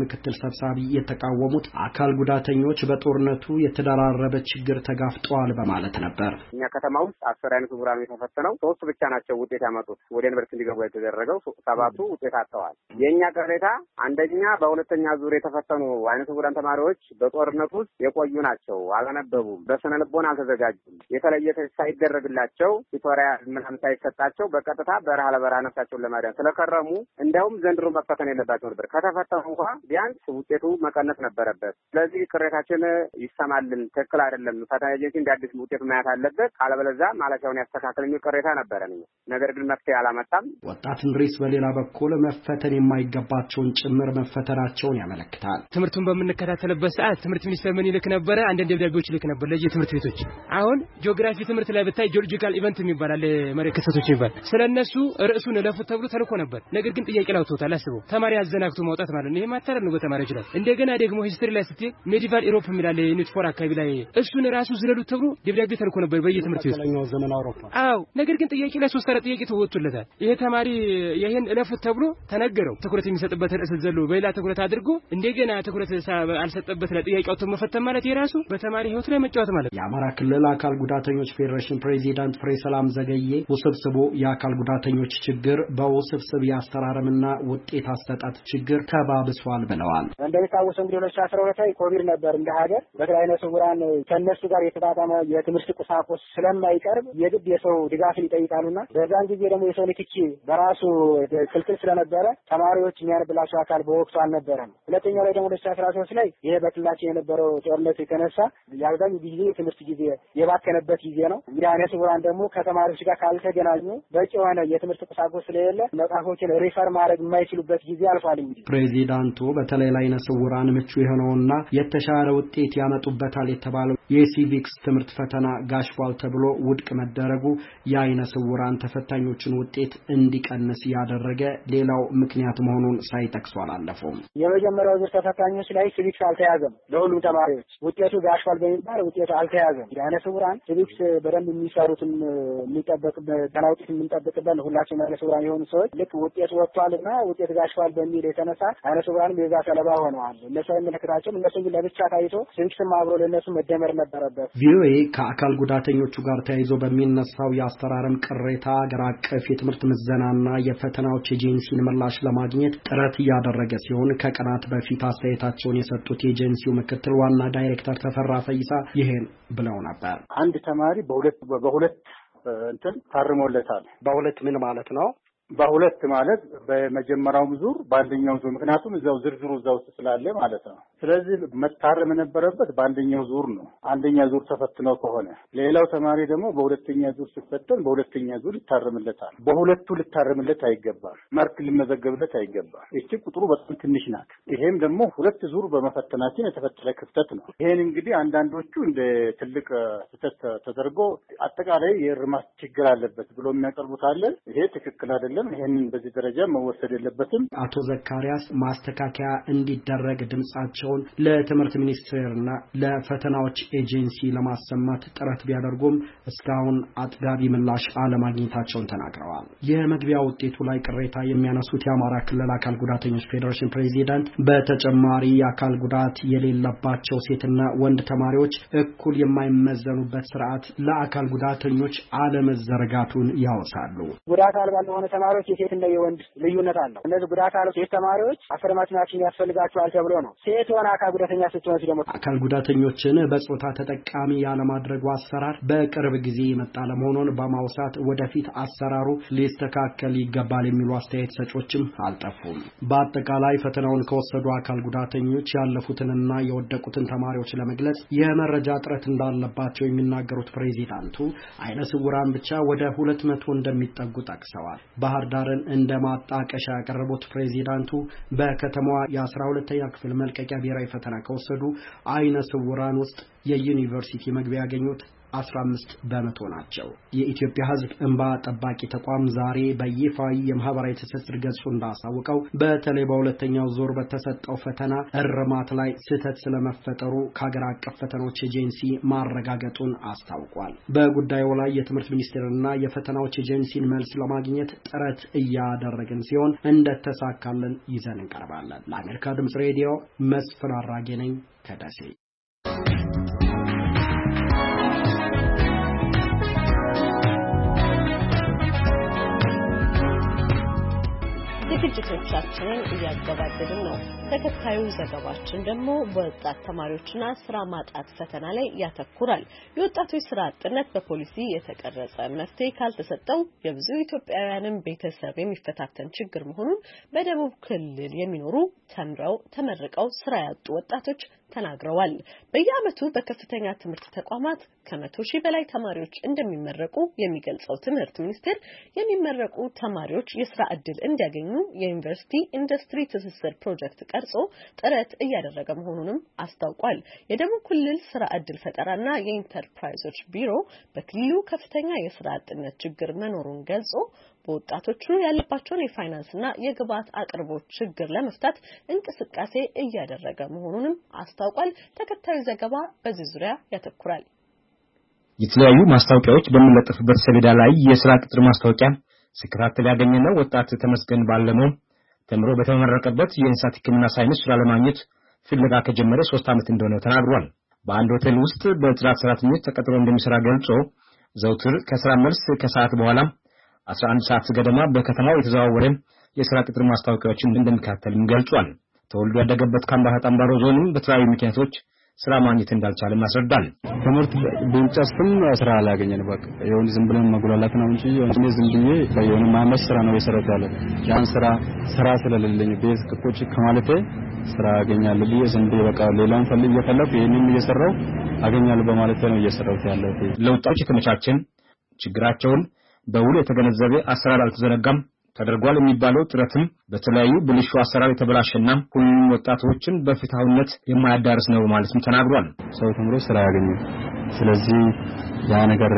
S: ምክትል ሰብሳቢ የተቃወሙት አካል ጉዳተኞች በጦርነቱ የተደራረበ ችግር ተጋፍጠዋል በማለት ነበር።
H: እኛ ከተማ ውስጥ 10 አይነት ምሁራን የተፈተነው 3 ብቻ ናቸው ውጤት ያመጡት ወደ ዩኒቨርሲቲ እንዲገቡ የተደረገው 7ቱ ውጤት አጥተዋል። የኛ ቅሬታ አንደኛ በሁለተኛ ዙር የተፈተኑ አይነት ምሁራን ተማሪዎች በጦርነቱ ውስጥ የቆዩ ናቸው። አላነበቡም፣ በስነ ልቦና አልተዘጋጁም። የተለየ ሳይደረግላቸው ቱቶሪያል ምናምን ሳይሰጣቸው በቀጥታ በረሃ ለበረሃ ነፍሳቸውን ለማዳን ስለከረሙ እንደውም ዘንድሮ መፈተን የለባቸው ነበር። ከተፈተኑ እንኳን ቢያንስ ውጤቱ መቀነስ ነበረበት። ስለዚህ ቅሬታችን ይሰማልን፣ ትክክል አይደለም፣ ፈተና ኤጀንሲ እንደ አዲስ ውጤት ማየት አለበት፣ ካለበለዚያ ማለፊያውን ያስተካክል የሚል ቅሬታ ነበረን። ነገር ግን መፍትሄ አላመጣም።
S: ወጣት እንድሪስ በሌላ በኩል መፈተን የማይገባቸውን ጭምር መፈተናቸውን ያመለክታል።
T: ትምህርቱን በምንከታተልበት ሰዓት ትምህርት ሚኒስቴር ምን ይልክ ነበር? አንዳንድ ደብዳቤዎች ይልክ ነበር ለየትምህርት ቤቶች። አሁን ጂኦግራፊ ትምህርት ላይ ብታይ ጂኦሎጂካል ኢቨንት የሚባል አለ፣ መሬት ክስተቶች የሚባል ስለነሱ ርዕሱን ለፉት ተብሎ ተልኮ ነበር። ነገር ግን ጥያቄ ላውጥቶታል። አስበው ተማሪ አዘናግቶ ማውጣት ማለት ነው። ይሄ ማታረል ነው ተማሪ ይችላል። እንደገና ደግሞ ሂስትሪ ላይ ስትይ ሜዲቫል ኢሮፕ የሚላል ዩኒት 4 አካባቢ ላይ እሱን ራሱ ዝለሉት ተብሎ ደብዳቤ ተልኮ ነበር በየትምህርት ቤቱ።
S: ዘመን አውሮፓ
T: አዎ። ነገር ግን ጥያቄ ላይ 3 ጥያቄ ተወጥቶለታል። ይሄ ተማሪ ይሄን ለፉት ተብሎ ተነገረው። ትኩረት የሚሰጥበት ርዕስ ዘሎ በሌላ ትኩረት አድርጎ እንደገና ትኩረት አልሰጠበት ለጥያቄው ተመፈተን ማለት የራሱ በተማሪ ህይወት ላይ መጫወት ማለት ነው።
S: የአማራ ክልል አካል ጉዳተኞች ፌዴሬሽን ፕሬዚዳንት ፍሬ ሰላም ዘገዬ ውስብስቡ የአካል ጉዳተኞች ችግር በውስብስብ የአስተራረምና ውጤት አሰጣጥ ችግር ተባብሷል ብለዋል።
D: እንደሚታወሰው እንግዲህ 2012 ላይ ኮቪድ ነበር እንደ ሀገር በተለይ አይነ ስውራን ከነሱ ጋር የተጣጣመ የትምህርት ቁሳቁስ ስለማይቀርብ የግድ የሰው ድጋፍን ይጠይቃሉና በዛን ጊዜ ደግሞ የሰው ንክኪ በራሱ ክልክል ስለነበረ ተማሪዎች የሚያነብላቸው አካል በወቅቱ አልነበረም። ሁለተኛው ላይ ደግሞ 2013 ላይ ይሄ በክልላችን የነበረው ጦርነት የተነሳ የአብዛኛው ጊዜ የትምህርት ጊዜ የባከነበት ጊዜ ነው። እንግዲህ አይነ ስውራን ደግሞ ከተማሪዎች ጋር ካልተገናኙ በቂ የሆነ የትምህርት ቁሳቁስ ስለሌለ መጽሐፎችን ሪፈር ማድረግ የማይችሉበት ጊዜ አልፏል። እንግዲህ
S: ፕሬዚዳንቱ በተለይ ለአይነ ስውራን ምቹ የሆነውና የተሻለ ውጤት ያመጡበታል የተባለው የሲቪክስ ትምህርት ፈተና ጋሽፏል ተብሎ ውድቅ መደረጉ የአይነ ስውራን ተፈታኞችን ውጤት እንዲቀንስ ያደረገ ሌላው ምክንያት መሆኑን ሳይጠቅሱ አላለፉም።
D: የመጀመሪያው ዙር ተፈታኞች ላይ ሲቪክስ አልተያዘም። ለሁሉም ተማሪዎች ውጤቱ ጋሽፏል በሚባል ውጤቱ አልተያዘም። አይነ ስውራን ሲቪክስ በደንብ የሚሰሩትን ገና ውጤት የምንጠብቅበት ሁላችንም አይነ ስውራን የሆኑ ሰዎች ልክ ውጤቱ ወጥቷልና ውጤት ጋሽፏል በሚል የተነሳ አይነ ስውራንም የዛ ሰለባ ሆነዋል። እነሱ አይመለከታቸውም። እነሱ ግን ለብቻ ታይቶ ሲቪክስም አብሮ ለእነሱ መደመር ነበረበት።
S: ቪኦኤ ከአካል ጉዳተኞቹ ጋር ተያይዞ በሚነሳው የአስተራረም ቅሬታ አገር አቀፍ የትምህርት ምዘናና የፈተናዎች ኤጀንሲን ምላሽ ለማግኘት ጥረት እያደረገ ሲሆን ከቀናት በፊት አስተያየታቸውን የሰጡት የኤጀንሲው ምክትል ዋና ዳይሬክተር ተፈራ ፈይሳ ይሄን ብለው ነበር።
V: አንድ ተማሪ በሁለት እንትን ታርሞለታል።
S: በሁለት ምን ማለት ነው?
V: በሁለት ማለት በመጀመሪያው ዙር በአንደኛው ዙር ምክንያቱም እዛው ዝርዝሩ እዛው ስላለ ማለት ነው። ስለዚህ መታረም የነበረበት በአንደኛው ዙር ነው። አንደኛ ዙር ተፈትኖ ከሆነ ሌላው ተማሪ ደግሞ በሁለተኛ ዙር ሲፈተን በሁለተኛ ዙር ይታረምለታል። በሁለቱ ልታረምለት አይገባም። ማርክ ሊመዘገብለት አይገባም። እቺ ቁጥሩ በጣም ትንሽ ናት። ይሄም ደግሞ ሁለት ዙር በመፈተናችን የተፈጠረ ክፍተት ነው። ይሄን እንግዲህ አንዳንዶቹ እንደ ትልቅ ስህተት ተደርጎ አጠቃላይ የእርማት ችግር አለበት ብሎ የሚያቀርቡት አለ። ይሄ ትክክል አይደለም። ይሄንን በዚህ ደረጃ መወሰድ የለበትም።
S: አቶ ዘካሪያስ ማስተካከያ እንዲደረግ ድምጻቸውን ለትምህርት ሚኒስቴርና ለፈተናዎች ኤጀንሲ ለማሰማት ጥረት ቢያደርጉም እስካሁን አጥጋቢ ምላሽ አለማግኘታቸውን ተናግረዋል። የመግቢያ ውጤቱ ላይ ቅሬታ የሚያነሱት የአማራ ክልል አካል ጉዳተኞች ፌዴሬሽን ፕሬዚዳንት በተጨማሪ የአካል ጉዳት የሌለባቸው ሴትና ወንድ ተማሪዎች እኩል የማይመዘኑበት ስርዓት ለአካል ጉዳተኞች አለመዘርጋቱን ያወሳሉ።
D: ጉዳት አልባ ለሆነ ተማሪዎች የሴትና የወንድ ልዩነት አለው። እነዚህ ጉዳት አለው ሴት ተማሪዎች አፈርማቲቭ አክሽን ያስፈልጋቸዋል ተብሎ ነው። ሴት ሆነ አካል ጉዳተኛ ስትሆን ደግሞ
S: አካል ጉዳተኞችን በጾታ ተጠቃሚ ያለማድረጉ አሰራር በቅርብ ጊዜ የመጣ ለመሆኑን በማውሳት ወደፊት አሰራሩ ሊስተካከል ይገባል የሚሉ አስተያየት ሰጪዎችም አልጠፉም። በአጠቃላይ ፈተናውን ከወሰዱ አካል ጉዳተኞች ያለፉትንና የወደቁትን ተማሪዎች ለመግለጽ የመረጃ እጥረት እንዳለባቸው የሚናገሩት ፕሬዚዳንቱ አይነ ስውራን ብቻ ወደ 200 እንደሚጠጉ ጠቅሰዋል። ባህር ዳርን እንደ ማጣቀሻ ያቀረቡት ፕሬዚዳንቱ በከተማዋ የ12ኛ ክፍል መልቀቂያ ብሔራዊ ፈተና ከወሰዱ አይነ ስውራን ውስጥ የዩኒቨርሲቲ መግቢያ ያገኙት 15 በመቶ ናቸው። የኢትዮጵያ ሕዝብ እንባ ጠባቂ ተቋም ዛሬ በይፋዊ የማህበራዊ ትስስር ገጹ እንዳሳወቀው በተለይ በሁለተኛው ዙር በተሰጠው ፈተና እርማት ላይ ስህተት ስለመፈጠሩ ከሀገር አቀፍ ፈተናዎች ኤጀንሲ ማረጋገጡን አስታውቋል። በጉዳዩ ላይ የትምህርት ሚኒስቴርና የፈተናዎች ኤጀንሲን መልስ ለማግኘት ጥረት እያደረግን ሲሆን እንደተሳካልን ይዘን እንቀርባለን። ለአሜሪካ ድምጽ ሬዲዮ መስፍን አራጌ ነኝ ከደሴ።
A: ዝግጅቶቻችንን እያገባደድን ነው። ተከታዩ ዘገባችን ደግሞ በወጣት ተማሪዎችና ስራ ማጣት ፈተና ላይ ያተኩራል። የወጣቶች ስራ አጥነት በፖሊሲ የተቀረጸ መፍትሄ ካልተሰጠው የብዙ ኢትዮጵያውያንን ቤተሰብ የሚፈታተን ችግር መሆኑን በደቡብ ክልል የሚኖሩ ተመርቀው ስራ ያጡ ወጣቶች ተናግረዋል። በየዓመቱ በከፍተኛ ትምህርት ተቋማት ከ100,000 በላይ ተማሪዎች እንደሚመረቁ የሚገልጸው ትምህርት ሚኒስቴር የሚመረቁ ተማሪዎች የስራ ዕድል እንዲያገኙ የዩኒቨርሲቲ ኢንዱስትሪ ትስስር ፕሮጀክት ቀርጾ ጥረት እያደረገ መሆኑንም አስታውቋል። የደቡብ ክልል ስራ ዕድል ፈጠራና የኢንተርፕራይዞች ቢሮ በክልሉ ከፍተኛ የስራ አጥነት ችግር መኖሩን ገልጾ በወጣቶቹ ያለባቸውን የፋይናንስና የግብዓት አቅርቦት ችግር ለመፍታት እንቅስቃሴ እያደረገ መሆኑንም አስታውቋል። ተከታዩ ዘገባ በዚህ ዙሪያ ያተኩራል።
E: የተለያዩ ማስታወቂያዎች በሚለጠፉበት ሰሌዳ ላይ የስራ ቅጥር ማስታወቂያ ሲከታተል ያገኘነው ወጣት ተመስገን ባለመው ተምሮ በተመረቀበት የእንስሳት ሕክምና ሳይንስ ስራ ለማግኘት ፍለጋ ከጀመረ 3 ዓመት እንደሆነ ተናግሯል። በአንድ ሆቴል ውስጥ በጥራት ሰራተኞች ተቀጥሮ እንደሚሰራ ገልጾ ዘውትር ከስራ መልስ ከሰዓት በኋላ 11 ሰዓት ገደማ በከተማው የተዘዋወረ የስራ ቅጥር ማስታወቂያዎችን እንደሚከታተልም ገልጿል። ተወልዶ ያደገበት ካምባታ ጠምባሮ ዞንም በተለያዩ ምክንያቶች ስራ ማግኘት እንዳልቻለም ያስረዳል።
I: ትምህርት ብንጨርስም ስራ አላገኘንም። በቃ የሆነ ዝም ብለን መጉላላት ነው እንጂ እኔ ዝም ብዬ የሆነ ማመስ ስራ ነው የሰራሁት ያለው። ያን ስራ ስለሌለኝ ቤት ቁጭ ከማለቴ ስራ አገኛለሁ ብዬ ዝም ብዬ በቃ ሌላውን ፈልግ እየፈለኩ ይሄንን እየሰራሁ አገኛለሁ በማለት ነው እየሰራሁት ያለው።
E: ለውጣች የተመቻቸን ችግራቸውን በውል የተገነዘበ አሰራር አልተዘነጋም ተደርጓል የሚባለው ጥረትም በተለያዩ ብልሹ አሰራር የተበላሸና ሁሉም ወጣቶችን በፍትሃዊነት የማያዳርስ ነው ማለትም ተናግሯል።
I: ሰው ተምሮ ስራ ያገኘ ስለዚህ ያ ነገር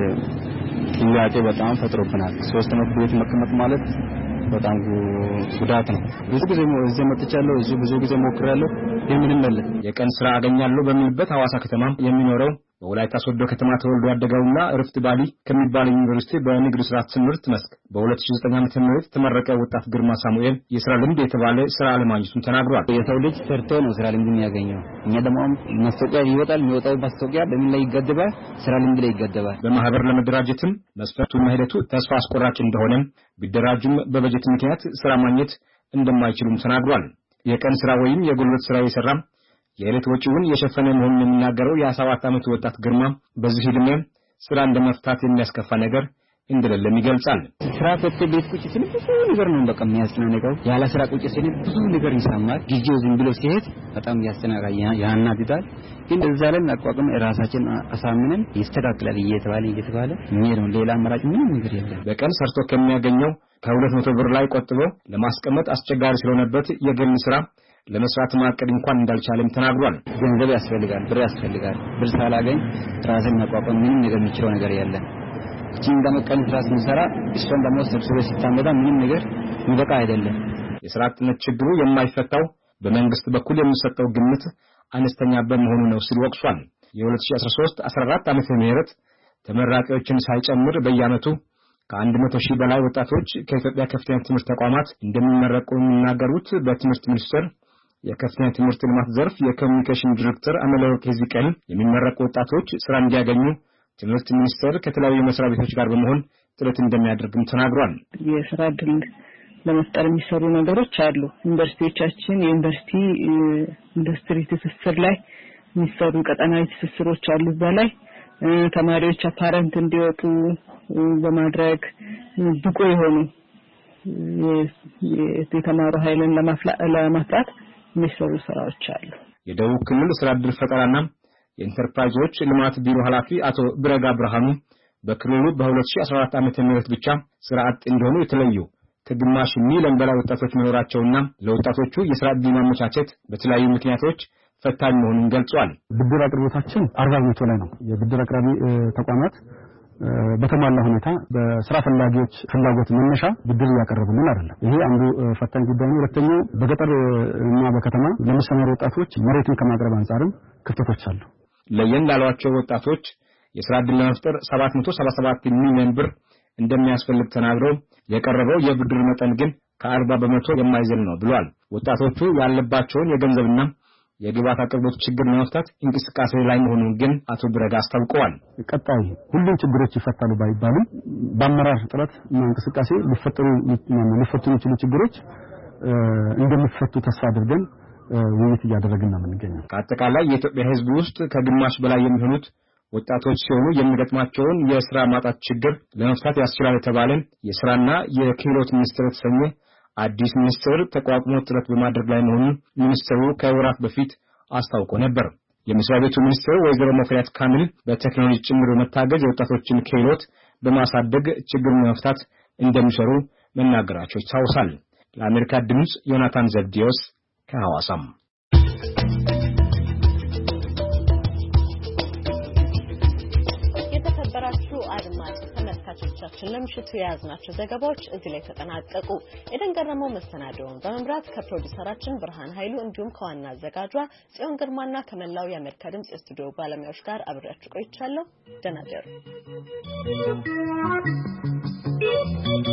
I: ጥያቄ በጣም ፈጥሮብናል። 3 ዓመት ቤት መቀመጥ ማለት በጣም ጉዳት ነው። ብዙ ጊዜ እዚህ መጥቻለሁ፣ ብዙ ጊዜ ሞክሬያለሁ። ምንም የለም።
E: የቀን ስራ አገኛለሁ በሚልበት ሐዋሳ ከተማ የሚኖረው በወላይታ ሶዶ ከተማ ተወልዶ ያደገውና ርፍት ባሊ ከሚባል ዩኒቨርሲቲ በንግድ ስራ ትምህርት መስክ በ2009 ዓመተ ምህረት ተመረቀ ወጣት ግርማ ሳሙኤል የስራ ልምድ የተባለ ስራ አለማግኘቱን ተናግሯል።
W: የሰው ልጅ ሰርቶ ነው ስራ ልምድ የሚያገኘው። እኛ ደግሞ ማስታወቂያ ይወጣል፣ የሚወጣው ማስታወቂያ በምን ላይ ይገደባል? ስራ ልምድ ላይ ይገደባል።
E: በማህበር ለመደራጀትም መስፈርቱና ሂደቱ ተስፋ አስቆራጭ እንደሆነ ቢደራጁም በበጀት ምክንያት ስራ ማግኘት እንደማይችሉም ተናግሯል። የቀን ስራ ወይም የጉልበት ስራ የሰራ የዕለት ወጪውን የሸፈነ መሆኑን የሚናገረው የ17 ዓመት ወጣት ግርማ በዚህ ዕድሜ ስራ እንደመፍታት የሚያስከፋ ነገር እንደሌለም ይገልጻል።
W: ስራ ፈት ቤት ቁጭ ሲል ብዙ ነገር ነው በቃ የሚያስጨንቀው። ያለ ስራ ቁጭ ሲል ብዙ ነገር ይሰማል። ጊዜው ዝም ብሎ ሲሄድ በጣም ያስጨንቃል፣ ያናድዳል። ግን እዛ ላይ አቋቁም ራሳችን አሳምነን ይስተካከላል እየተባለ ነው። ሌላ አማራጭ ምንም ነገር የለም።
E: በቀን ሰርቶ ከሚያገኘው ከ200 ብር ላይ ቆጥቦ ለማስቀመጥ አስቸጋሪ ስለሆነበት የግል ስራ ለመስራት ማቀድ እንኳን እንዳልቻለም ተናግሯል።
W: ገንዘብ ያስፈልጋል፣ ብር ያስፈልጋል። ብር ሳላገኝ ራስን ማቋቋም ምንም ነገር የሚችለው ነገር የለም። እቺን እንደመቀን ራስ ምሰራ እሷን ደግሞ ሰብስበ ሲታመጣ ምንም ነገር ይበቃ አይደለም።
E: የስራ አጥነት ችግሩ የማይፈታው በመንግስት በኩል የሚሰጠው ግምት አነስተኛ በመሆኑ ነው ሲል ወቅሷል። የ2013-14 ዓመተ ምህረት ተመራቂዎችን ሳይጨምር በየዓመቱ ከ100,000 በላይ ወጣቶች ከኢትዮጵያ ከፍተኛ ትምህርት ተቋማት እንደሚመረቁ የሚናገሩት በትምህርት ሚኒስቴር የከፍተኛ ትምህርት ልማት ዘርፍ የኮሚኒኬሽን ዳይሬክተር አመለወርቅ ሄዚቀል የሚመረቁ ወጣቶች ስራ እንዲያገኙ ትምህርት ሚኒስቴር ከተለያዩ መስሪያ ቤቶች ጋር በመሆን ጥረት እንደሚያደርግም ተናግሯል።
X: የስራ ዕድል ለመፍጠር የሚሰሩ ነገሮች አሉ። ዩኒቨርሲቲዎቻችን የዩኒቨርሲቲ ኢንዱስትሪ ትስስር ላይ የሚሰሩ ቀጠናዊ ትስስሮች አሉ። በላይ ተማሪዎች አፓረንት እንዲወጡ በማድረግ ብቁ የሆኑ የተማሩ ኃይልን ለማፍራት የሚሰሩ ስራዎች አሉ።
E: የደቡብ ክልል ስራ ዕድል ፈጠራና የኢንተርፕራይዞች ልማት ቢሮ ኃላፊ አቶ ብረጋ ብርሃኑ በክልሉ በ2014 ዓመተ ምህረት ብቻ ስራ አጥ እንደሆኑ የተለዩ ከግማሽ ሚሊዮን በላይ ወጣቶች መኖራቸውና ለወጣቶቹ የስራ ዕድል ማመቻቸት በተለያዩ ምክንያቶች ፈታኝ መሆኑን ገልጿል።
B: ብድር አቅርቦታችን 40% ላይ ነው። የብድር አቅራቢ ተቋማት በተሟላ ሁኔታ በስራ ፈላጊዎች ፍላጎት መነሻ ብድር ያቀርቡልን አይደለም። ይሄ አንዱ ፈታኝ ጉዳይ ነው። ሁለተኛው በገጠር እና በከተማ ለሚሰማሩ ወጣቶች መሬትን ከማቅረብ አንፃርም ክፍተቶች አሉ።
E: ለየን ላሏቸው ወጣቶች የሥራ ዕድል ለመፍጠር 777 ሚሊዮን ብር እንደሚያስፈልግ ተናግረው የቀረበው የብድር መጠን ግን ከ40% የማይዘል ነው ብሏል። ወጣቶቹ ያለባቸውን የገንዘብና የግብዓት አቅርቦት ችግር ለመፍታት እንቅስቃሴ ላይ መሆኑን ግን አቶ ብረጋ አስታውቀዋል።
B: ቀጣይ ሁሉም ችግሮች ይፈታሉ ባይባልም በአመራር ጥረት እና እንቅስቃሴ ሊፈቱ የሚችሉ ችግሮች እንደሚፈቱ ተስፋ አድርገን ውይይት እያደረግን ነው የምንገኘው።
E: ከአጠቃላይ የኢትዮጵያ ሕዝብ ውስጥ ከግማሽ በላይ የሚሆኑት ወጣቶች ሲሆኑ የሚገጥማቸውን የሥራ ማጣት ችግር ለመፍታት ያስችላል የተባለን የሥራና የክህሎት ሚኒስቴር የተሰኘ አዲስ ሚኒስቴር ተቋቁሞ ጥረት በማድረግ ላይ መሆኑን ሚኒስቴሩ ከወራት በፊት አስታውቆ ነበር። የመስሪያ ቤቱ ሚኒስትር ወይዘሮ ሙፈሪያት ካሚል በቴክኖሎጂ ጭምር በመታገዝ የወጣቶችን ክህሎት በማሳደግ ችግሩን ለመፍታት እንደሚሰሩ መናገራቸው ይታወሳል። ለአሜሪካ ድምጽ ዮናታን ዘብዲዮስ ከሐዋሳም። ተመልካቾቻችን ለምሽቱ የያዝናቸው ዘገባዎች እዚህ ላይ ተጠናቀቁ። ኤደን ገረመው መሰናዶውን በመምራት ከፕሮዲውሰራችን ብርሃን ኃይሉ እንዲሁም ከዋና አዘጋጇ ጽዮን ግርማና ከመላው የአሜሪካ ድምጽ የስቱዲዮ ባለሙያዎች ጋር አብሬያችሁ ቆይቻለሁ። ደህና እደሩ።